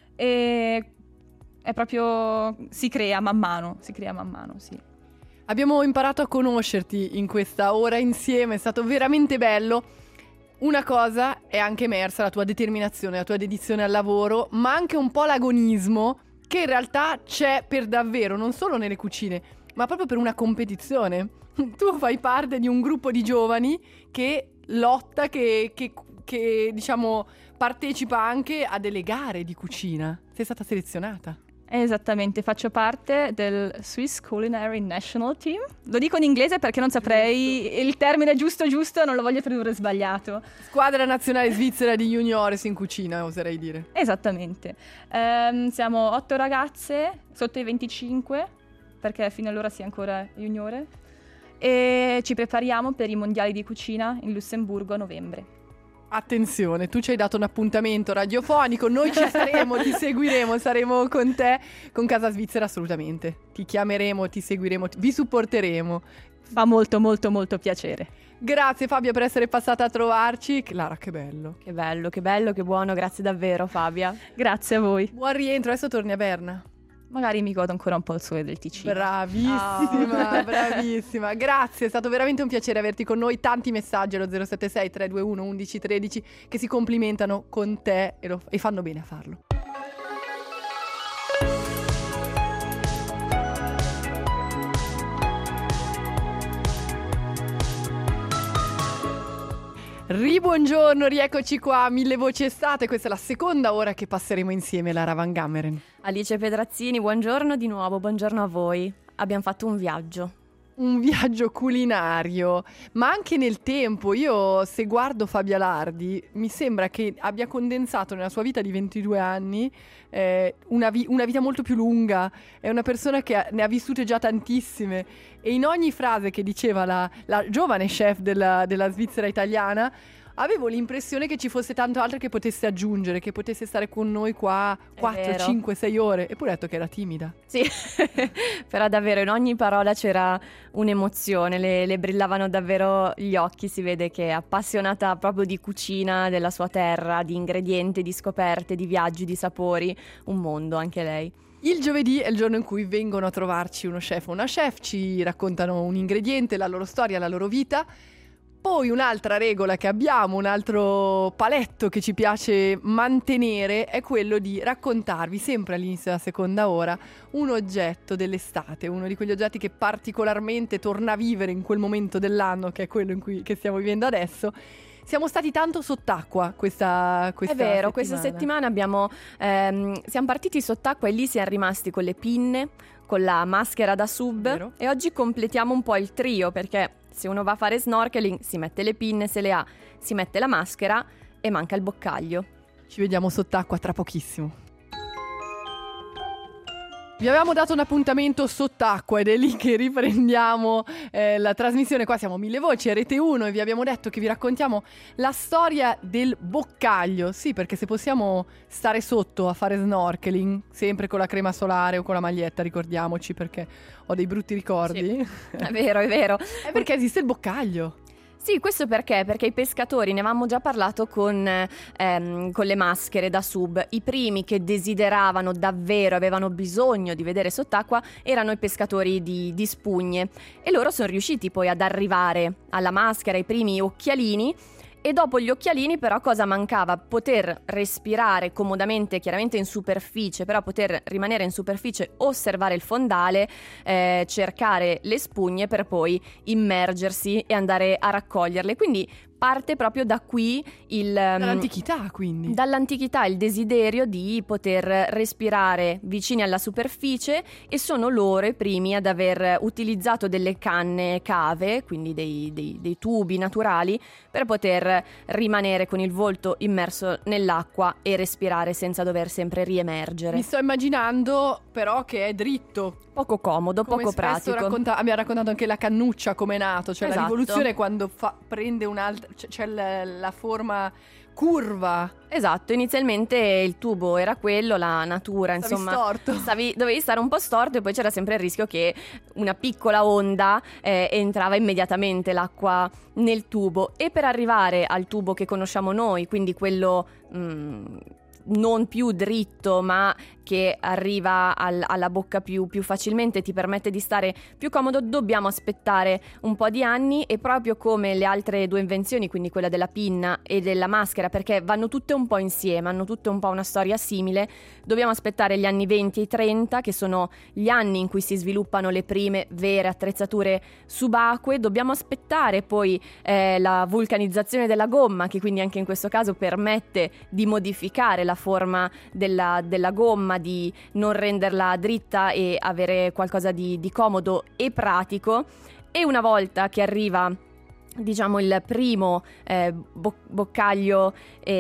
E è proprio, si crea man mano, sì. Abbiamo imparato a conoscerti in questa ora insieme, è stato veramente bello. Una cosa è anche emersa, la tua determinazione, la tua dedizione al lavoro, ma anche un po' l'agonismo che in realtà c'è per davvero, non solo nelle cucine, ma proprio per una competizione. Tu fai parte di un gruppo di giovani che lotta, che diciamo partecipa anche a delle gare di cucina. Sei stata selezionata. Esattamente, faccio parte del Swiss Culinary National Team. Lo dico in inglese perché non saprei il termine giusto, non lo voglio tradurre sbagliato. Squadra nazionale svizzera di juniores in cucina, oserei dire. Esattamente. Siamo 8 ragazze sotto i 25, perché fino allora si è ancora juniore, e ci prepariamo per i mondiali di cucina in Lussemburgo a novembre. Attenzione, tu ci hai dato un appuntamento radiofonico, noi ci saremo, ti seguiremo, saremo con te, con Casa Svizzera assolutamente. Ti chiameremo, ti seguiremo, vi supporteremo. Fa molto molto molto piacere. Grazie Fabia per essere passata a trovarci. Clara, che bello. Che bello, che buono, grazie davvero Fabia. Grazie a voi. Buon rientro, adesso torni a Berna. Magari mi godo ancora un po' il sole del Ticino. Bravissima, bravissima. Grazie, è stato veramente un piacere averti con noi. Tanti messaggi allo 076 321 1113 che si complimentano con te e fanno bene a farlo. Ribuongiorno, rieccoci qua, Mille Voci Estate, questa è la seconda ora che passeremo insieme la Ravangameren. Alice Pedrazzini, buongiorno di nuovo, buongiorno a voi. Abbiamo fatto un viaggio culinario, ma anche nel tempo. Io, se guardo Fabia Lardi, mi sembra che abbia condensato nella sua vita di 22 anni una vita molto più lunga. È una persona che ne ha vissute già tantissime, e in ogni frase che diceva la giovane chef della Svizzera italiana avevo l'impressione che ci fosse tanto altro che potesse aggiungere, che potesse stare con noi qua 4, 5, 6 ore. Eppure ha detto che era timida. Sì, però davvero in ogni parola c'era un'emozione, le brillavano davvero gli occhi. Si vede che è appassionata proprio di cucina, della sua terra, di ingredienti, di scoperte, di viaggi, di sapori. Un mondo anche lei. Il giovedì è il giorno in cui vengono a trovarci uno chef o una chef, ci raccontano un ingrediente, la loro storia, la loro vita. Poi un'altra regola che abbiamo, un altro paletto che ci piace mantenere è quello di raccontarvi sempre all'inizio della seconda ora un oggetto dell'estate, uno di quegli oggetti che particolarmente torna a vivere in quel momento dell'anno, che è quello che stiamo vivendo adesso. Siamo stati tanto sott'acqua questa È vero, settimana. questa settimana siamo partiti sott'acqua e lì siamo rimasti con le pinne, con la maschera da sub. Vero. E oggi completiamo un po' il trio, perché se uno va a fare snorkeling si mette le pinne, se le ha si mette la maschera e manca il boccaglio. Ci vediamo sott'acqua tra pochissimo. Vi avevamo dato un appuntamento sott'acqua ed è lì che riprendiamo la trasmissione. Qua siamo Mille Voci a Rete 1 e vi abbiamo detto che vi raccontiamo la storia del boccaglio. Sì, perché se possiamo stare sotto a fare snorkeling, sempre con la crema solare o con la maglietta, ricordiamoci, perché ho dei brutti ricordi. Sì. È vero, è vero. È perché esiste il boccaglio. Sì, questo perché i pescatori, ne avevamo già parlato con le maschere da sub, i primi che desideravano davvero, avevano bisogno di vedere sott'acqua, erano i pescatori di spugne, e loro sono riusciti poi ad arrivare alla maschera, ai primi occhialini, E dopo gli occhialini però cosa mancava? Poter respirare comodamente, chiaramente in superficie, però poter rimanere in superficie, osservare il fondale, cercare le spugne per poi immergersi e andare a raccoglierle. Quindi parte proprio da qui Dall'antichità, quindi. Dall'antichità il desiderio di poter respirare vicini alla superficie, e sono loro i primi ad aver utilizzato delle canne cave, quindi dei tubi naturali, per poter rimanere con il volto immerso nell'acqua e respirare senza dover sempre riemergere. Mi sto immaginando però che è dritto. Poco comodo, Come poco spesso pratico. abbiamo raccontato anche la cannuccia come è nato, cioè la Esatto. rivoluzione quando prende un'altra, c'è la forma curva. Esatto, inizialmente il tubo era quello, la natura, Stavi insomma, storto. dovevi stare un po' storto, e poi c'era sempre il rischio che una piccola onda entrava immediatamente l'acqua nel tubo. E per arrivare al tubo che conosciamo noi, quindi quello non più dritto ma che arriva alla bocca più facilmente, ti permette di stare più comodo, dobbiamo aspettare un po' di anni. E proprio come le altre due invenzioni, quindi quella della pinna e della maschera, perché vanno tutte un po' insieme, hanno tutte un po' una storia simile, dobbiamo aspettare gli anni 20 e 30, che sono gli anni in cui si sviluppano le prime vere attrezzature subacquee. Dobbiamo aspettare poi la vulcanizzazione della gomma, che quindi anche in questo caso permette di modificare la forma della gomma, di non renderla dritta e avere qualcosa di comodo e pratico. E una volta che arriva, diciamo, il primo boccaglio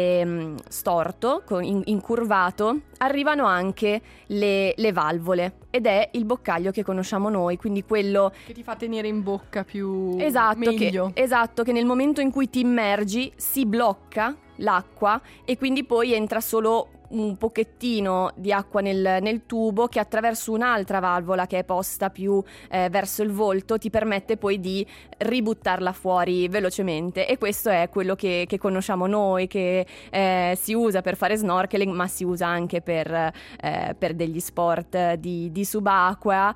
storto, incurvato, arrivano anche le valvole, ed è il boccaglio che conosciamo noi, quindi quello Che ti fa tenere in bocca più meglio. Esatto, che nel momento in cui ti immergi si blocca l'acqua, e quindi poi entra solo un pochettino di acqua nel tubo, che attraverso un'altra valvola che è posta più verso il volto ti permette poi di ributtarla fuori velocemente. E questo è quello che conosciamo noi, che si usa per fare snorkeling, ma si usa anche per degli sport di subacquea,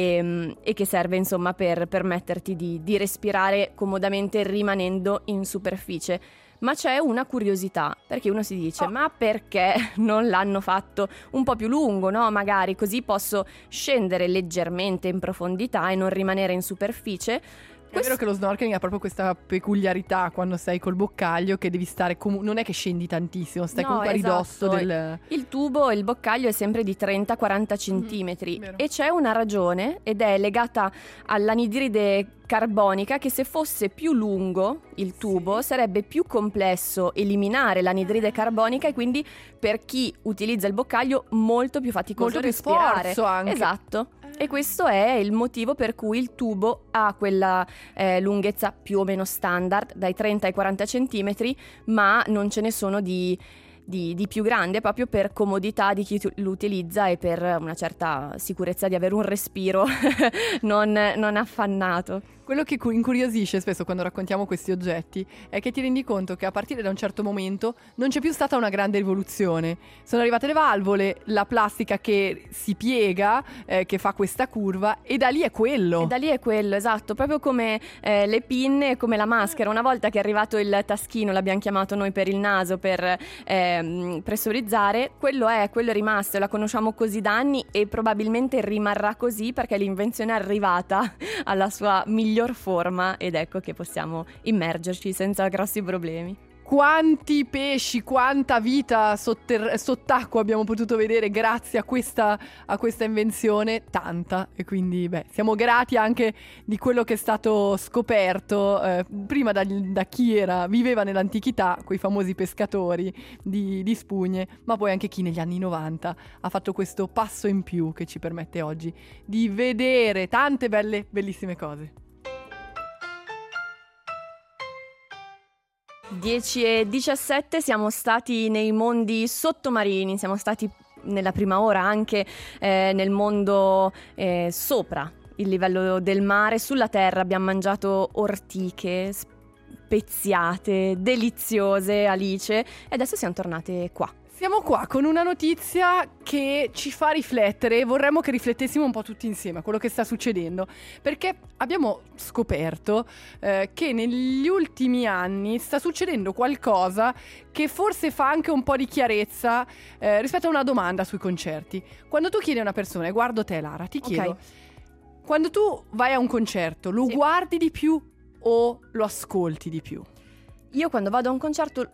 e che serve insomma per permetterti di respirare comodamente rimanendo in superficie. Ma c'è una curiosità, perché uno si dice: ma perché non l'hanno fatto un po' più lungo, no? Magari così posso scendere leggermente in profondità e non rimanere in superficie. È vero che lo snorkeling ha proprio questa peculiarità quando sei col boccaglio, che devi stare non è che scendi tantissimo, stai comunque a ridosso del... Il tubo, il boccaglio è sempre di 30-40 centimetri, vero. E c'è una ragione, ed è legata all'anidride carbonica, che se fosse più lungo il tubo sarebbe più complesso eliminare l'anidride carbonica, e quindi per chi utilizza il boccaglio molto più faticoso Molto più respirare. sforzo anche. Esatto. E questo è il motivo per cui il tubo ha quella lunghezza più o meno standard, dai 30 ai 40 centimetri, ma non ce ne sono di più grande, proprio per comodità di chi lo utilizza e per una certa sicurezza di avere un respiro non affannato. Quello che incuriosisce spesso quando raccontiamo questi oggetti è che ti rendi conto che a partire da un certo momento non c'è più stata una grande evoluzione. Sono arrivate le valvole, la plastica che si piega, che fa questa curva, e da lì è quello. Esatto, proprio come le pinne e come la maschera. Una volta che è arrivato il taschino, l'abbiamo chiamato noi per il naso, per pressurizzare, quello è rimasto, la conosciamo così da anni e probabilmente rimarrà così, perché l'invenzione è arrivata alla sua miglior forma, ed ecco che possiamo immergerci senza grossi problemi. Quanti pesci, quanta vita sott'acqua abbiamo potuto vedere grazie a questa invenzione, tanta, e quindi siamo grati anche di quello che è stato scoperto prima da chi viveva nell'antichità, quei famosi pescatori di spugne, ma poi anche chi negli anni 90 ha fatto questo passo in più che ci permette oggi di vedere tante bellissime cose. 10:17, siamo stati nei mondi sottomarini, siamo stati nella prima ora anche nel mondo sopra il livello del mare. Sulla terra abbiamo mangiato ortiche speziate, deliziose, Alice, e adesso siamo tornate qua. Siamo qua con una notizia che ci fa riflettere e vorremmo che riflettessimo un po' tutti insieme a quello che sta succedendo, perché abbiamo scoperto che negli ultimi anni sta succedendo qualcosa che forse fa anche un po' di chiarezza rispetto a una domanda sui concerti. Quando tu chiedi a una persona, e guardo te Lara, ti chiedo, Ok. quando tu vai a un concerto lo Sì. guardi di più o lo ascolti di più? Io quando vado a un concerto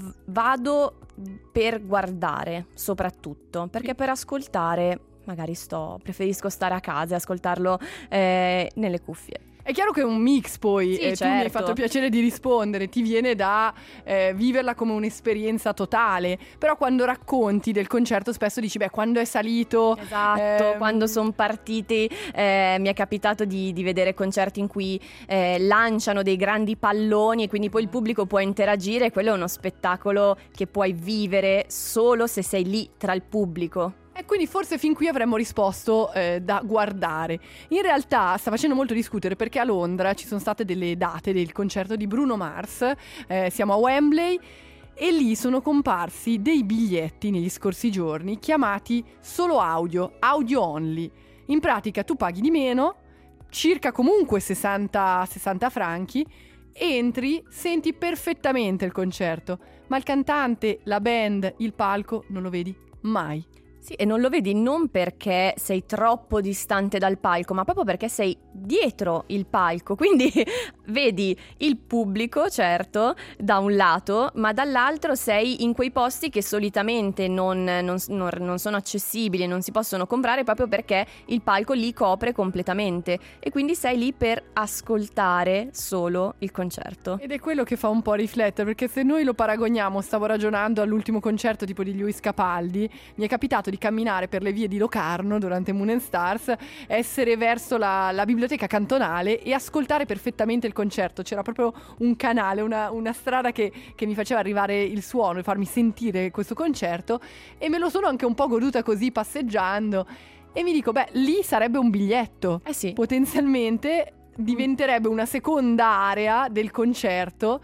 vado per guardare, soprattutto, perché per ascoltare magari preferisco stare a casa e ascoltarlo nelle cuffie. È chiaro che è un mix poi, Sì, tu mi hai certo. fatto piacere di rispondere, ti viene da viverla come un'esperienza totale, però quando racconti del concerto spesso dici, beh, quando è salito... Esatto, quando sono partiti mi è capitato di vedere concerti in cui lanciano dei grandi palloni e quindi poi il pubblico può interagire, quello è uno spettacolo che puoi vivere solo se sei lì tra il pubblico. E quindi forse fin qui avremmo risposto da guardare. In realtà sta facendo molto discutere perché a Londra ci sono state delle date del concerto di Bruno Mars, siamo a Wembley e lì sono comparsi dei biglietti negli scorsi giorni chiamati solo audio only. In pratica tu paghi di meno, circa comunque 60 franchi, entri, senti perfettamente il concerto, ma il cantante, la band, il palco non lo vedi mai. Sì, e non lo vedi non perché sei troppo distante dal palco, ma proprio perché sei dietro il palco, quindi vedi il pubblico, certo, da un lato, ma dall'altro sei in quei posti che solitamente non sono accessibili, non si possono comprare proprio perché il palco li copre completamente e quindi sei lì per ascoltare solo il concerto. Ed è quello che fa un po' riflettere, perché se noi lo paragoniamo, stavo ragionando all'ultimo concerto tipo di Luis Capaldi, mi è capitato di camminare per le vie di Locarno durante Moon and Stars, essere verso la biblioteca cantonale e ascoltare perfettamente il concerto. C'era proprio un canale, una strada che mi faceva arrivare il suono e farmi sentire questo concerto, e me lo sono anche un po' goduta così passeggiando e mi dico, beh, lì sarebbe un biglietto. Eh sì. Potenzialmente diventerebbe una seconda area del concerto.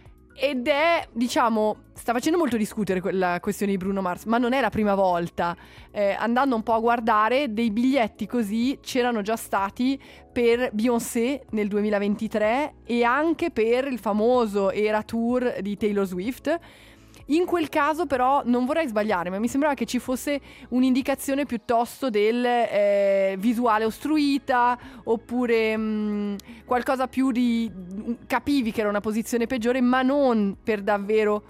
Ed è, diciamo, sta facendo molto discutere la questione di Bruno Mars, ma non è la prima volta. Andando un po' a guardare, dei biglietti così c'erano già stati per Beyoncé nel 2023 e anche per il famoso Era Tour di Taylor Swift. In quel caso però non vorrei sbagliare, ma mi sembrava che ci fosse un'indicazione piuttosto del visuale ostruita, oppure qualcosa più di... capivi che era una posizione peggiore, ma non per davvero...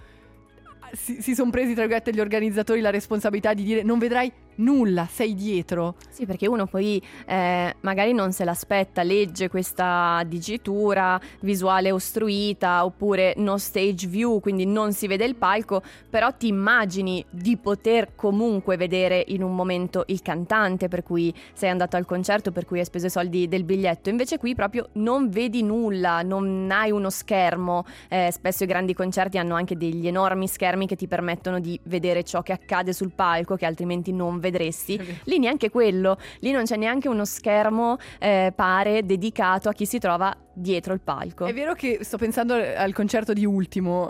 Si sono presi, tra virgolette, gli organizzatori la responsabilità di dire non vedrai nulla, sei dietro. Sì, perché uno poi magari non se l'aspetta, legge questa dicitura visuale ostruita oppure no stage view, quindi non si vede il palco, però ti immagini di poter comunque vedere in un momento il cantante per cui sei andato al concerto, per cui hai speso i soldi del biglietto. Invece qui proprio non vedi nulla, non hai uno schermo. Spesso i grandi concerti hanno anche degli enormi schermi che ti permettono di vedere ciò che accade sul palco che altrimenti non vedresti. Lì neanche quello, lì non c'è neanche uno schermo pare dedicato a chi si trova dietro il palco. È vero che sto pensando al concerto di Ultimo,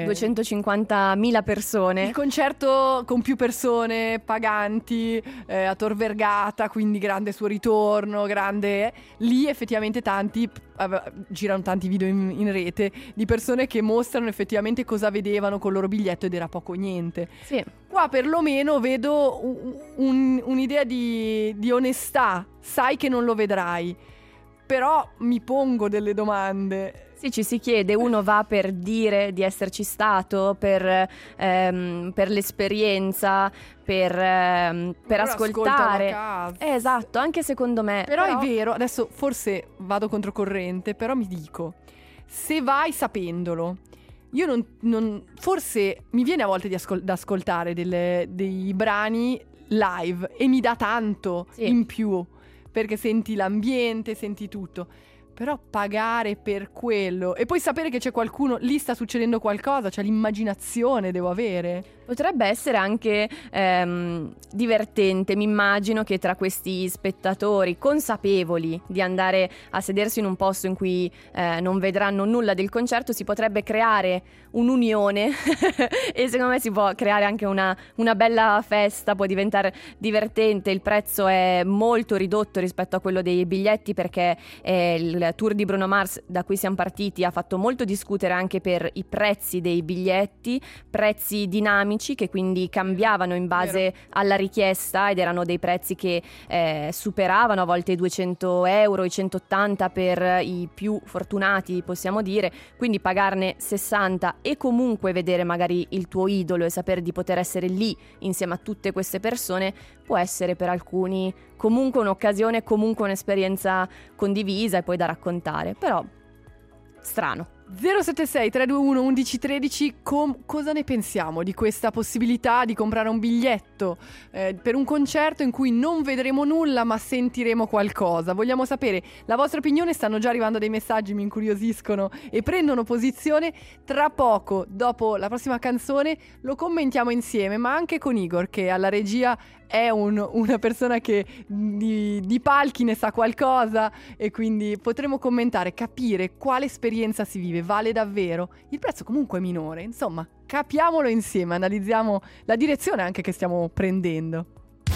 250.000 persone. il concerto con più persone paganti a Tor Vergata, quindi grande suo ritorno, grande. Lì effettivamente girano tanti video in rete di persone che mostrano effettivamente cosa vedevano col loro biglietto ed era poco o niente. Sì. Qua perlomeno vedo un'idea di onestà, sai che non lo vedrai, però mi pongo delle domande. Sì, ci si chiede, uno va per dire di esserci stato, per l'esperienza, per ascoltare. A casa. Esatto, anche secondo me. Però è vero, adesso forse vado controcorrente, però mi dico, se vai sapendolo, io forse mi viene a volte da ascoltare dei brani live e mi dà tanto in più, perché senti l'ambiente, senti tutto. Però pagare per quello e poi sapere che c'è qualcuno, lì sta succedendo qualcosa, cioè l'immaginazione devo avere. Potrebbe essere anche divertente, mi immagino che tra questi spettatori consapevoli di andare a sedersi in un posto in cui non vedranno nulla del concerto si potrebbe creare un'unione e secondo me si può creare anche una bella festa, può diventare divertente. Il prezzo è molto ridotto rispetto a quello dei biglietti perché il tour di Bruno Mars da cui siamo partiti ha fatto molto discutere anche per i prezzi dei biglietti, prezzi dinamici che quindi cambiavano in base alla richiesta ed erano dei prezzi che superavano a volte i 200 euro, i 180 per i più fortunati possiamo dire, quindi pagarne 60 e comunque vedere magari il tuo idolo e sapere di poter essere lì insieme a tutte queste persone può essere per alcuni comunque un'occasione, comunque un'esperienza condivisa e poi da raccontare, però strano. 076 321 1113, cosa ne pensiamo di questa possibilità di comprare un biglietto per un concerto in cui non vedremo nulla ma sentiremo qualcosa? Vogliamo sapere la vostra opinione, stanno già arrivando dei messaggi, mi incuriosiscono e prendono posizione. Tra poco, dopo la prossima canzone, lo commentiamo insieme, ma anche con Igor che alla regia è una persona che di palchi ne sa qualcosa e quindi potremo commentare, capire quale esperienza si vive, vale davvero? Il prezzo comunque è minore, insomma, capiamolo insieme, analizziamo la direzione anche che stiamo prendendo.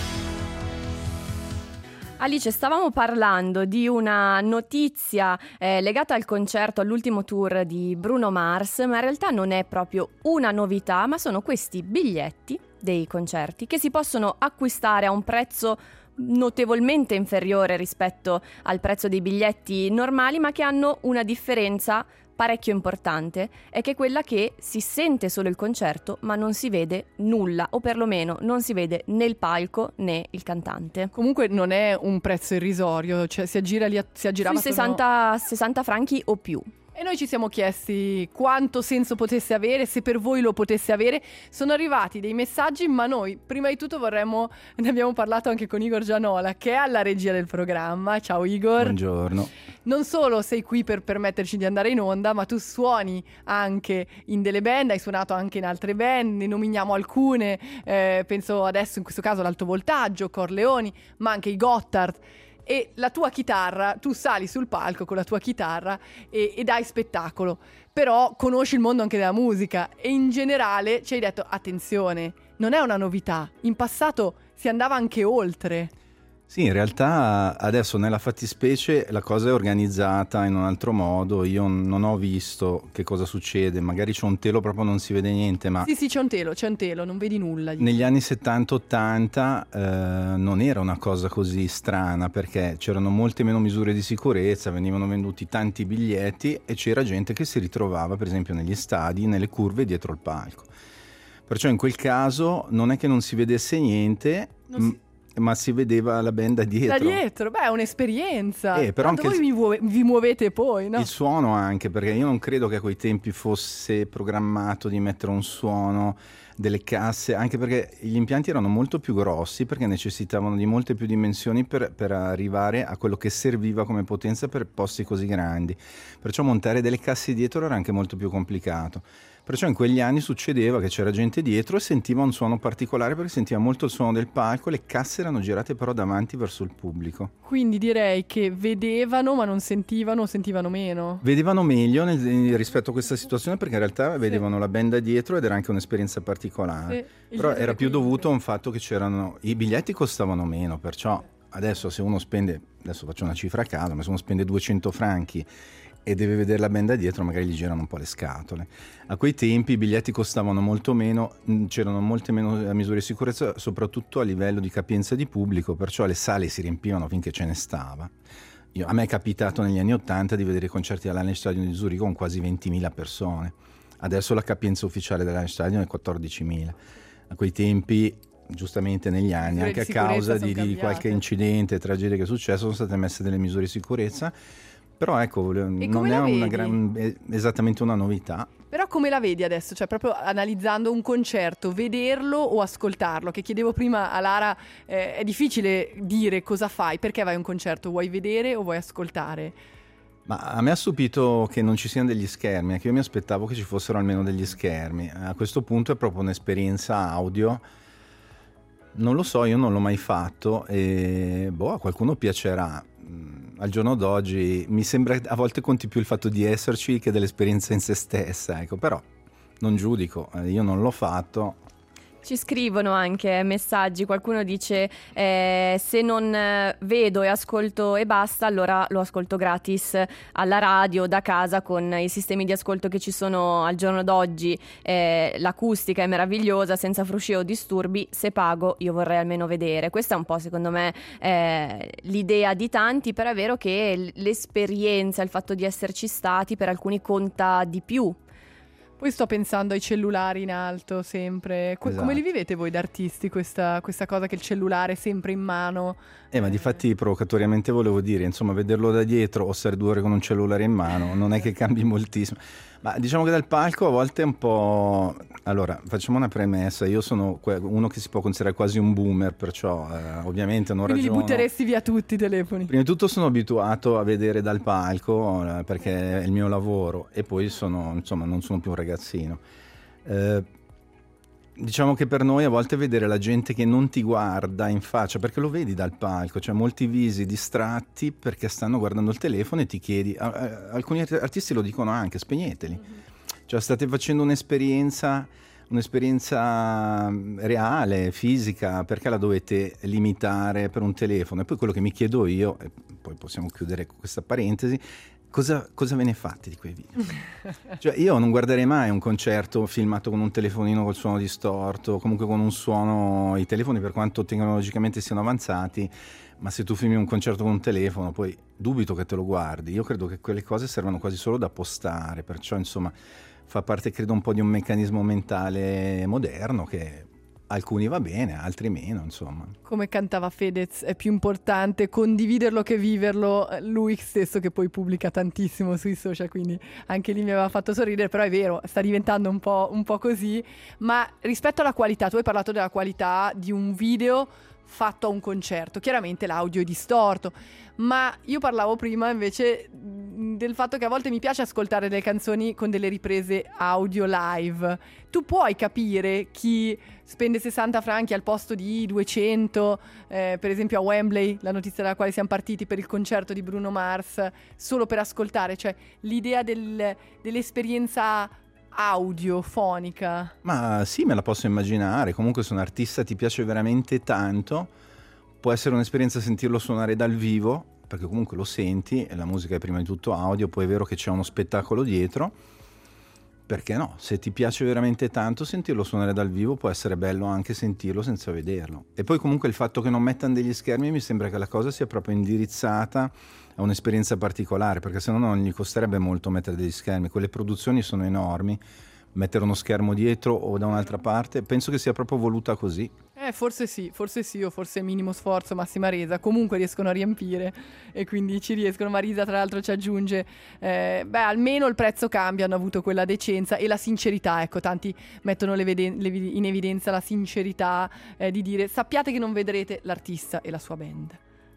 Alice, stavamo parlando di una notizia legata al concerto, all'ultimo tour di Bruno Mars, ma in realtà non è proprio una novità, ma sono questi biglietti dei concerti che si possono acquistare a un prezzo notevolmente inferiore rispetto al prezzo dei biglietti normali, ma che hanno una differenza parecchio importante, è che quella che si sente solo il concerto ma non si vede nulla, o perlomeno non si vede né il palco né il cantante. Comunque non è un prezzo irrisorio, cioè si aggirava sui 60 franchi o più. E noi ci siamo chiesti quanto senso potesse avere, se per voi lo potesse avere. Sono arrivati dei messaggi, ma noi prima di tutto ne abbiamo parlato anche con Igor Gianola, che è alla regia del programma. Ciao Igor. Buongiorno. Non solo sei qui per permetterci di andare in onda, ma tu suoni anche in delle band, hai suonato anche in altre band, ne nominiamo alcune, penso adesso in questo caso l'Alto Voltaggio, Corleoni, ma anche i Gotthard. E la tua chitarra, tu sali sul palco con la tua chitarra e dai spettacolo, però conosci il mondo anche della musica e in generale ci hai detto attenzione, non è una novità, in passato si andava anche oltre. Sì, in realtà adesso nella fattispecie la cosa è organizzata in un altro modo, io non ho visto che cosa succede, magari c'è un telo, proprio non si vede niente, ma... Sì, c'è un telo, non vedi nulla. Negli anni 70-80 non era una cosa così strana, perché c'erano molte meno misure di sicurezza, venivano venduti tanti biglietti e c'era gente che si ritrovava per esempio negli stadi, nelle curve dietro il palco. Perciò in quel caso non è che non si vedesse niente... ma si vedeva la band da dietro. Da dietro, beh, è un'esperienza. Però anche voi vi muovete poi, no? Il suono anche, perché io non credo che a quei tempi fosse programmato di mettere un suono, delle casse, anche perché gli impianti erano molto più grossi, perché necessitavano di molte più dimensioni per arrivare a quello che serviva come potenza per posti così grandi. Perciò montare delle casse dietro era anche molto più complicato. Perciò in quegli anni succedeva che c'era gente dietro e sentiva un suono particolare perché sentiva molto il suono del palco, le casse erano girate però davanti verso il pubblico. Quindi direi che vedevano ma non sentivano, o sentivano meno. Vedevano meglio rispetto a questa situazione perché in realtà vedevano la band da dietro ed era anche un'esperienza particolare. Però era più dovuto a un fatto che i biglietti costavano meno, perciò adesso se uno spende, adesso faccio una cifra a caso, ma se uno spende 200 franchi e deve vedere la band da dietro, magari gli girano un po' le scatole. A quei tempi i biglietti costavano molto meno, c'erano molte meno misure di sicurezza, soprattutto a livello di capienza di pubblico, perciò le sale si riempivano finché ce ne stava. A me è capitato negli anni 80 di vedere i concerti all'Hallenstadion di Zurigo con quasi 20.000 persone. Adesso la capienza ufficiale dell'Hallenstadion è 14.000. A quei tempi, giustamente negli anni, anche a causa di qualche incidente, tragedia che è successo, sono state messe delle misure di sicurezza. Però ecco, non è esattamente una novità. Però come la vedi adesso? Cioè proprio analizzando un concerto, vederlo o ascoltarlo? Che chiedevo prima a Lara, è difficile dire cosa fai, perché vai a un concerto, vuoi vedere o vuoi ascoltare? Ma a me ha stupito che non ci siano degli schermi, anche io mi aspettavo che ci fossero almeno degli schermi. A questo punto è proprio un'esperienza audio. Non lo so, io non l'ho mai fatto e a qualcuno piacerà. Al giorno d'oggi mi sembra a volte conti più il fatto di esserci che dell'esperienza in se stessa, ecco, però non giudico, io non l'ho fatto. Ci scrivono anche messaggi, qualcuno dice se non vedo e ascolto e basta, allora lo ascolto gratis alla radio, da casa, con i sistemi di ascolto che ci sono al giorno d'oggi, l'acustica è meravigliosa, senza frusci o disturbi, se pago io vorrei almeno vedere. Questa è un po' secondo me l'idea di tanti, però è vero che l'esperienza, il fatto di esserci stati per alcuni conta di più. Poi sto pensando ai cellulari in alto sempre. Esatto. Come li vivete voi da artisti questa cosa che il cellulare è sempre in mano? Ma difatti provocatoriamente volevo dire, insomma, vederlo da dietro o stare 2 ore con un cellulare in mano non è che cambi moltissimo. Ma diciamo che dal palco a volte è un po'... Allora, facciamo una premessa, io sono uno che si può considerare quasi un boomer, perciò ovviamente non Quindi ragiono... li butteresti via tutti i telefoni? Prima di tutto sono abituato a vedere dal palco perché è il mio lavoro e poi non sono più un ragazzino. Diciamo che per noi a volte vedere la gente che non ti guarda in faccia, perché lo vedi dal palco, cioè molti visi distratti perché stanno guardando il telefono e ti chiedi, alcuni artisti lo dicono anche, spegneteli, cioè state facendo un'esperienza reale, fisica, perché la dovete limitare per un telefono? E poi quello che mi chiedo io, e poi possiamo chiudere questa parentesi, cosa ve ne fate di quei video? Cioè io non guarderei mai un concerto filmato con un telefonino col suono distorto, comunque con un suono, i telefoni per quanto tecnologicamente siano avanzati, ma se tu filmi un concerto con un telefono poi dubito che te lo guardi. Io credo che quelle cose servano quasi solo da postare, perciò insomma fa parte credo un po' di un meccanismo mentale moderno che alcuni va bene, altri meno, insomma. Come cantava Fedez, è più importante condividerlo che viverlo, lui stesso che poi pubblica tantissimo sui social, quindi anche lì mi aveva fatto sorridere, però è vero, sta diventando un po' così. Ma rispetto alla qualità, tu hai parlato della qualità di un video fatto a un concerto, chiaramente l'audio è distorto, ma io parlavo prima invece del fatto che a volte mi piace ascoltare delle canzoni con delle riprese audio live. Tu puoi capire chi spende 60 franchi al posto di 200, per esempio a Wembley, la notizia dalla quale siamo partiti per il concerto di Bruno Mars, solo per ascoltare, cioè l'idea dell'esperienza audiofonica. Ma sì, me la posso immaginare. Comunque se un artista ti piace veramente tanto, può essere un'esperienza sentirlo suonare dal vivo, perché comunque lo senti e la musica è prima di tutto audio, poi è vero che c'è uno spettacolo dietro, perché no? Se ti piace veramente tanto sentirlo suonare dal vivo, può essere bello anche sentirlo senza vederlo. E poi comunque il fatto che non mettano degli schermi, mi sembra che la cosa sia proprio indirizzata a un'esperienza particolare, perché se no non gli costerebbe molto mettere degli schermi. Quelle produzioni sono enormi, mettere uno schermo dietro o da un'altra parte, penso che sia proprio voluta così. Forse sì, o forse minimo sforzo, massima resa, comunque riescono a riempire e quindi ci riescono. Marisa tra l'altro ci aggiunge almeno il prezzo cambia, hanno avuto quella decenza e la sincerità, ecco, tanti mettono in evidenza la sincerità di dire sappiate che non vedrete l'artista e la sua band.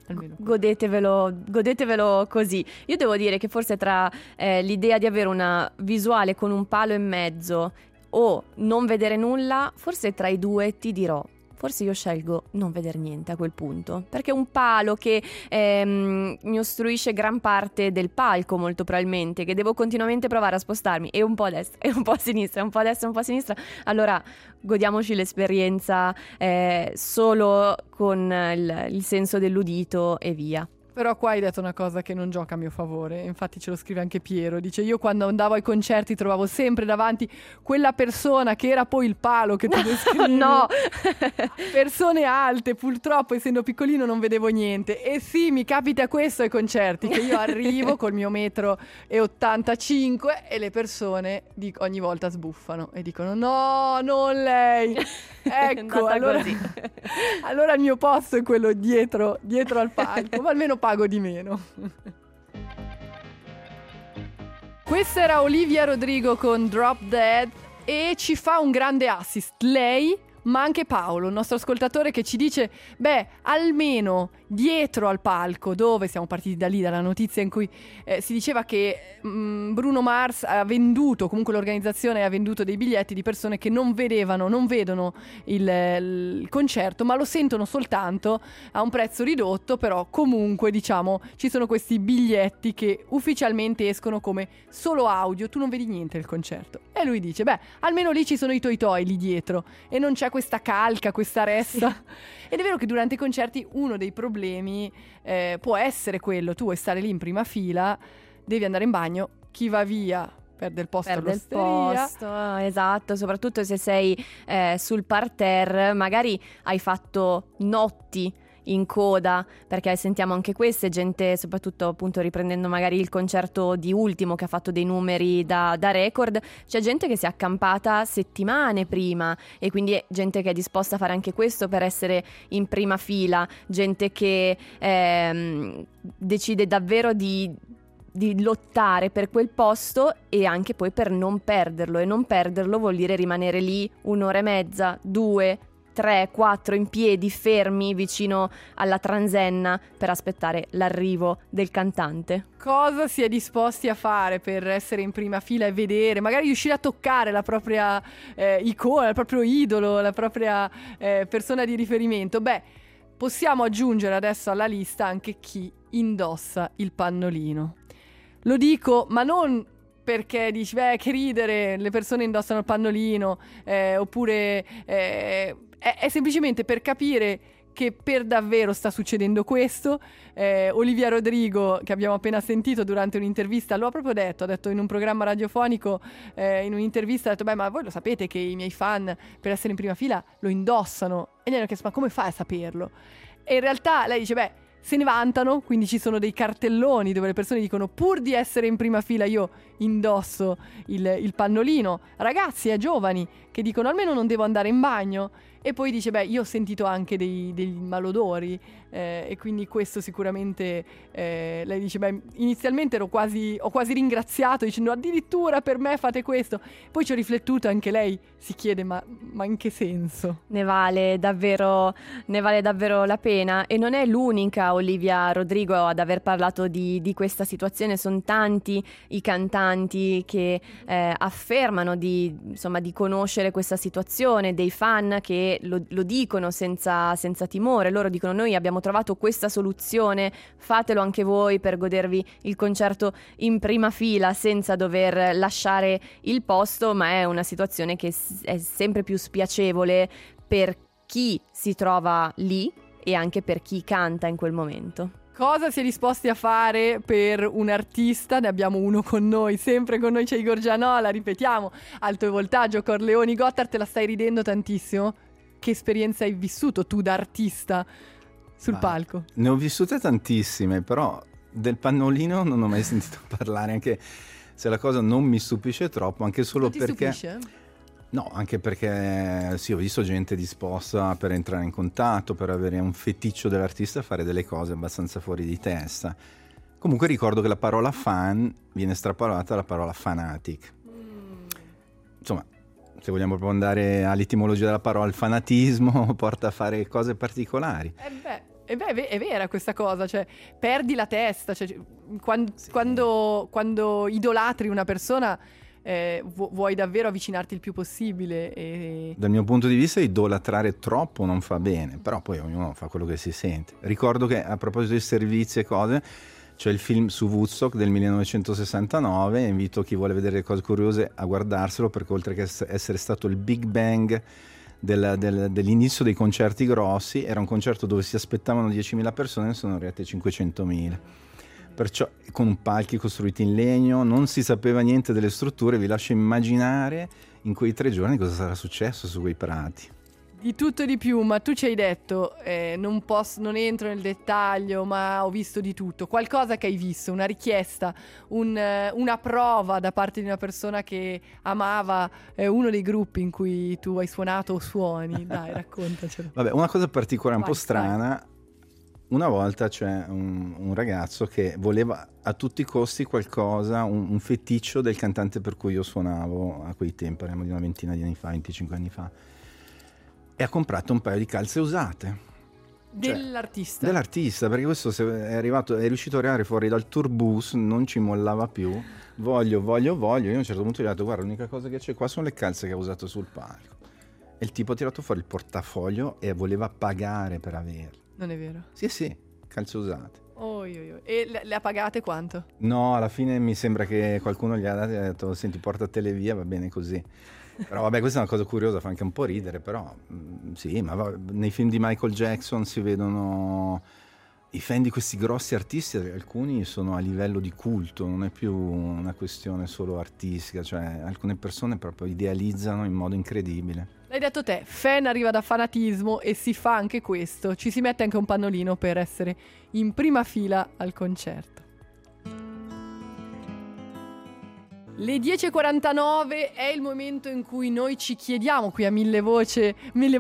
Godetevelo così. Io devo dire che forse tra l'idea di avere una visuale con un palo in mezzo o non vedere nulla, forse tra i due ti dirò, forse io scelgo non vedere niente a quel punto, perché un palo che mi ostruisce gran parte del palco, molto probabilmente, che devo continuamente provare a spostarmi e un po' a destra e un po' a sinistra, un po' a destra e un po' a sinistra, allora godiamoci l'esperienza solo con il senso dell'udito e via. Però qua hai detto una cosa che non gioca a mio favore, infatti ce lo scrive anche Piero, dice io quando andavo ai concerti trovavo sempre davanti quella persona che era poi il palo che tu descrivi. No! Persone alte, purtroppo essendo piccolino non vedevo niente e sì, mi capita questo ai concerti, che io arrivo col mio 1,85 m e le persone ogni volta sbuffano e dicono no, non lei. Ecco, allora il mio posto è quello dietro al palco, ma almeno pago di meno. Questa era Olivia Rodrigo con Drop Dead e ci fa un grande assist lei, ma anche Paolo, il nostro ascoltatore, che ci dice almeno dietro al palco, dove siamo partiti da lì, dalla notizia in cui si diceva che Bruno Mars ha venduto, comunque l'organizzazione ha venduto dei biglietti di persone che non vedono il concerto, ma lo sentono soltanto a un prezzo ridotto, però comunque diciamo ci sono questi biglietti che ufficialmente escono come solo audio, tu non vedi niente del concerto. E lui dice, beh, almeno lì ci sono i toi lì dietro e non c'è questa calca, questa ressa. Sì. Ed è vero che durante i concerti uno dei problemi può essere quello, tu vuoi stare lì in prima fila, devi andare in bagno, chi va via perde il posto all'osteria. Esatto, soprattutto se sei sul parterre, magari hai fatto notti in coda, perché sentiamo anche queste, gente, soprattutto appunto riprendendo magari il concerto di Ultimo che ha fatto dei numeri da record, c'è gente che si è accampata settimane prima e quindi è gente che è disposta a fare anche questo per essere in prima fila, gente che decide davvero di lottare per quel posto e anche poi per non perderlo, e non perderlo vuol dire rimanere lì 1 ora e mezza, 2, 3, 4 in piedi, fermi vicino alla transenna per aspettare l'arrivo del cantante. Cosa si è disposti a fare per essere in prima fila e vedere, magari riuscire a toccare la propria icona, il proprio idolo, la propria persona di riferimento? Beh, possiamo aggiungere adesso alla lista anche chi indossa il pannolino. Lo dico, ma non perché dici, beh, che ridere, le persone indossano il pannolino, oppure è semplicemente per capire che per davvero sta succedendo questo. Olivia Rodrigo, che abbiamo appena sentito durante un'intervista, lo ha proprio detto, ha detto in un programma radiofonico, in un'intervista, ha detto, beh, ma voi lo sapete che i miei fan per essere in prima fila lo indossano? E gli hanno chiesto, ma come fai a saperlo? E in realtà lei dice, beh, se ne vantano, quindi ci sono dei cartelloni dove le persone dicono, pur di essere in prima fila io indosso il pannolino. Ragazzi giovani che dicono, almeno non devo andare in bagno. E poi dice, beh, io ho sentito anche dei malodori, e quindi questo sicuramente, lei dice, beh, inizialmente ho quasi ringraziato dicendo, addirittura per me fate questo. Poi ci ho riflettuto, anche lei si chiede, ma in che senso? Ne vale davvero la pena, e non è l'unica Olivia Rodrigo ad aver parlato di questa situazione. Sono tanti i cantanti che affermano di conoscere questa situazione, dei fan che lo dicono senza timore. Loro dicono, noi abbiamo trovato questa soluzione, fatelo anche voi per godervi il concerto in prima fila senza dover lasciare il posto, ma è una situazione che è sempre più spiacevole per chi si trova lì e anche per chi canta in quel momento. Cosa si è disposti a fare per un artista? Ne abbiamo uno con noi, sempre con noi c'è Igor Gianola, ripetiamo, Alto e Voltaggio, Corleoni, Gotthard. Te la stai ridendo tantissimo? Che esperienza hai vissuto tu da artista sul palco? Ne ho vissute tantissime, però del pannolino non ho mai sentito parlare, anche se la cosa non mi stupisce troppo, anche solo non ti perché... stupisce? No, anche perché sì, ho visto gente disposta per entrare in contatto, per avere un feticcio dell'artista, a fare delle cose abbastanza fuori di testa. Comunque ricordo che la parola fan viene strappolata dalla parola fanatic. Insomma, se vogliamo proprio andare all'etimologia della parola, il fanatismo porta a fare cose particolari. È vera questa cosa, cioè perdi la testa, cioè, quando idolatri una persona vuoi davvero avvicinarti il più possibile. Dal mio punto di vista idolatrare troppo non fa bene, però poi ognuno fa quello che si sente. Ricordo che a proposito di servizi e cose, c'è il film su Woodstock del 1969, invito chi vuole vedere cose curiose a guardarselo, perché oltre che essere stato il Big Bang dell'inizio dei concerti grossi, era un concerto dove si aspettavano 10.000 persone, ne sono arrivate 500.000. Perciò, con palchi costruiti in legno, non si sapeva niente delle strutture. Vi lascio immaginare in quei 3 giorni cosa sarà successo su quei prati. Di tutto e di più, ma tu ci hai detto, non entro nel dettaglio, ma ho visto di tutto. Qualcosa che hai visto, una richiesta, una prova da parte di una persona che amava uno dei gruppi in cui tu hai suonato o suoni. Dai, raccontacelo. Vabbè, una cosa particolare, un po' strana. Una volta c'è un ragazzo che voleva a tutti i costi qualcosa, un feticcio del cantante per cui io suonavo a quei tempi, parliamo di una ventina di anni fa, 25 anni fa, e ha comprato un paio di calze usate. Dell'artista, perché questo è riuscito a arrivare fuori dal tourbus, non ci mollava più, voglio, io a un certo punto gli ho detto guarda, l'unica cosa che c'è qua sono le calze che ha usato sul palco, e il tipo ha tirato fuori il portafoglio e voleva pagare per averle. Non è vero? Sì, calze usate. E le ha pagate quanto? No, alla fine mi sembra che qualcuno gli ha detto senti, portatele via, va bene così. Però vabbè, questa è una cosa curiosa, fa anche un po' ridere, però sì, ma nei film di Michael Jackson si vedono i fan di questi grossi artisti, alcuni sono a livello di culto, non è più una questione solo artistica, cioè alcune persone proprio idealizzano in modo incredibile. L'hai detto te, fan arriva da fanatismo e si fa anche questo, ci si mette anche un pannolino per essere in prima fila al concerto. Le 10.49 è il momento in cui noi ci chiediamo qui a Mille Voci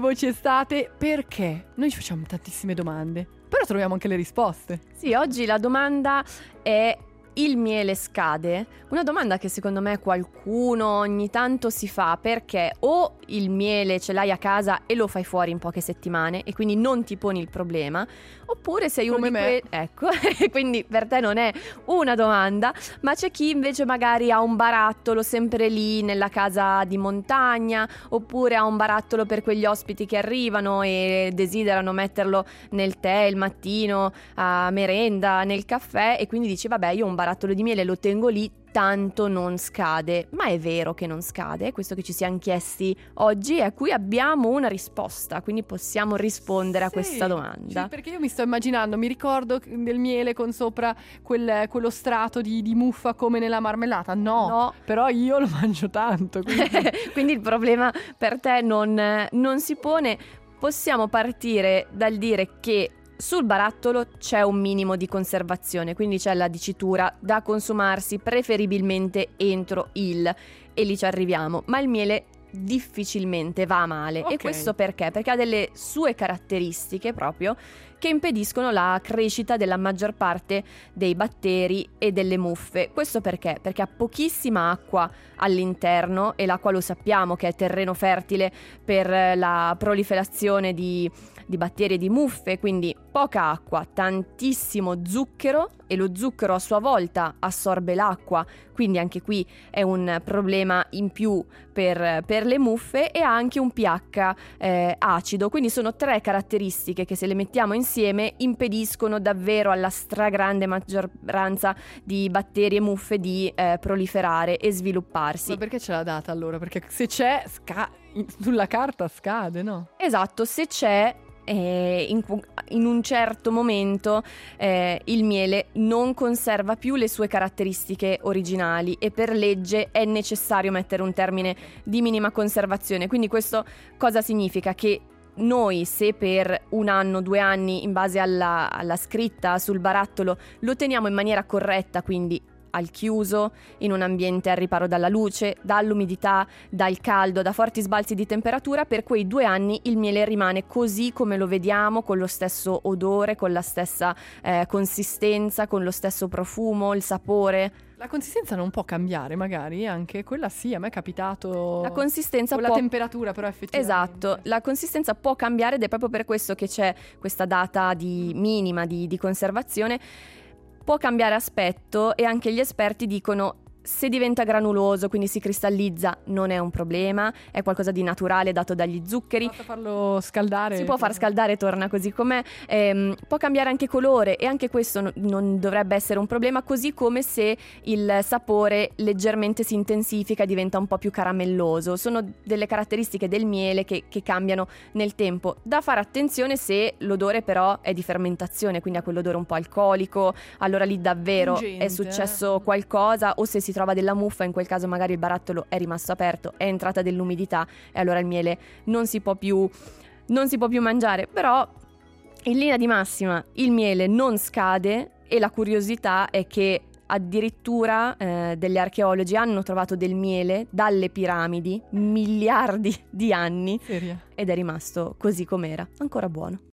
Estate perché noi ci facciamo tantissime domande, però troviamo anche le risposte. Sì, oggi la domanda è: il miele scade? Una domanda che secondo me qualcuno ogni tanto si fa, perché o il miele ce l'hai a casa e lo fai fuori in poche settimane e quindi non ti poni il problema, oppure sei uno come di me. Ecco, quindi per te non è una domanda, ma c'è chi invece magari ha un barattolo sempre lì nella casa di montagna, oppure ha un barattolo per quegli ospiti che arrivano e desiderano metterlo nel tè il mattino, a merenda, nel caffè, e quindi dice vabbè, io ho un barattolo di miele lo tengo lì, tanto non scade. Ma è vero che non scade? È questo che ci siamo chiesti oggi e a cui abbiamo una risposta, quindi possiamo rispondere a questa domanda. Sì, perché io mi sto immaginando, mi ricordo del miele con sopra quello strato di muffa come nella marmellata. No, però io lo mangio tanto. Quindi il problema per te non si pone. Possiamo partire dal dire che sul barattolo c'è un minimo di conservazione, quindi c'è la dicitura da consumarsi preferibilmente entro il, e lì ci arriviamo, ma il miele difficilmente va a male. Okay. E questo perché? Perché ha delle sue caratteristiche proprio che impediscono la crescita della maggior parte dei batteri e delle muffe. Questo perché? Perché ha pochissima acqua all'interno, e l'acqua lo sappiamo che è terreno fertile per la proliferazione di batteri e di muffe, quindi poca acqua, tantissimo zucchero, e lo zucchero a sua volta assorbe l'acqua, quindi anche qui è un problema in più per le muffe, e ha anche un pH acido. Quindi sono tre caratteristiche che, se le mettiamo insieme, impediscono davvero alla stragrande maggioranza di batteri e muffe di proliferare e svilupparsi. Ma perché ce l'ha data allora? Perché se c'è sulla carta scade, no? Esatto, se c'è in un certo momento il miele non conserva più le sue caratteristiche originali, e per legge è necessario mettere un termine di minima conservazione. Quindi questo cosa significa? Che noi, se per 1 anno, 2 anni, in base alla scritta sul barattolo, lo teniamo in maniera corretta, quindi al chiuso, in un ambiente al riparo dalla luce, dall'umidità, dal caldo, da forti sbalzi di temperatura, per quei 2 anni il miele rimane così come lo vediamo, con lo stesso odore, con la stessa consistenza, con lo stesso profumo, il sapore. La consistenza non può cambiare, magari, anche quella sì, a me è capitato. La consistenza con la temperatura, però, effettivamente. Esatto, la consistenza può cambiare, ed è proprio per questo che c'è questa data minima di conservazione. Può cambiare aspetto, e anche gli esperti dicono: se diventa granuloso, quindi si cristallizza, non è un problema, è qualcosa di naturale dato dagli zuccheri. Basta farlo scaldare. Si può far scaldare, torna così com'è. Può cambiare anche colore, e anche questo non dovrebbe essere un problema, così come se il sapore leggermente si intensifica e diventa un po' più caramelloso. Sono delle caratteristiche del miele che cambiano nel tempo. Da fare attenzione se l'odore però è di fermentazione, quindi ha quell'odore un po' alcolico, allora lì davvero pungente, è successo qualcosa, o se si trova della muffa, in quel caso magari il barattolo è rimasto aperto, è entrata dell'umidità, e allora il miele non si può più mangiare. Però in linea di massima il miele non scade, e la curiosità è che addirittura degli archeologi hanno trovato del miele dalle piramidi miliardi di anni, Seria. ed è rimasto così com'era, ancora buono.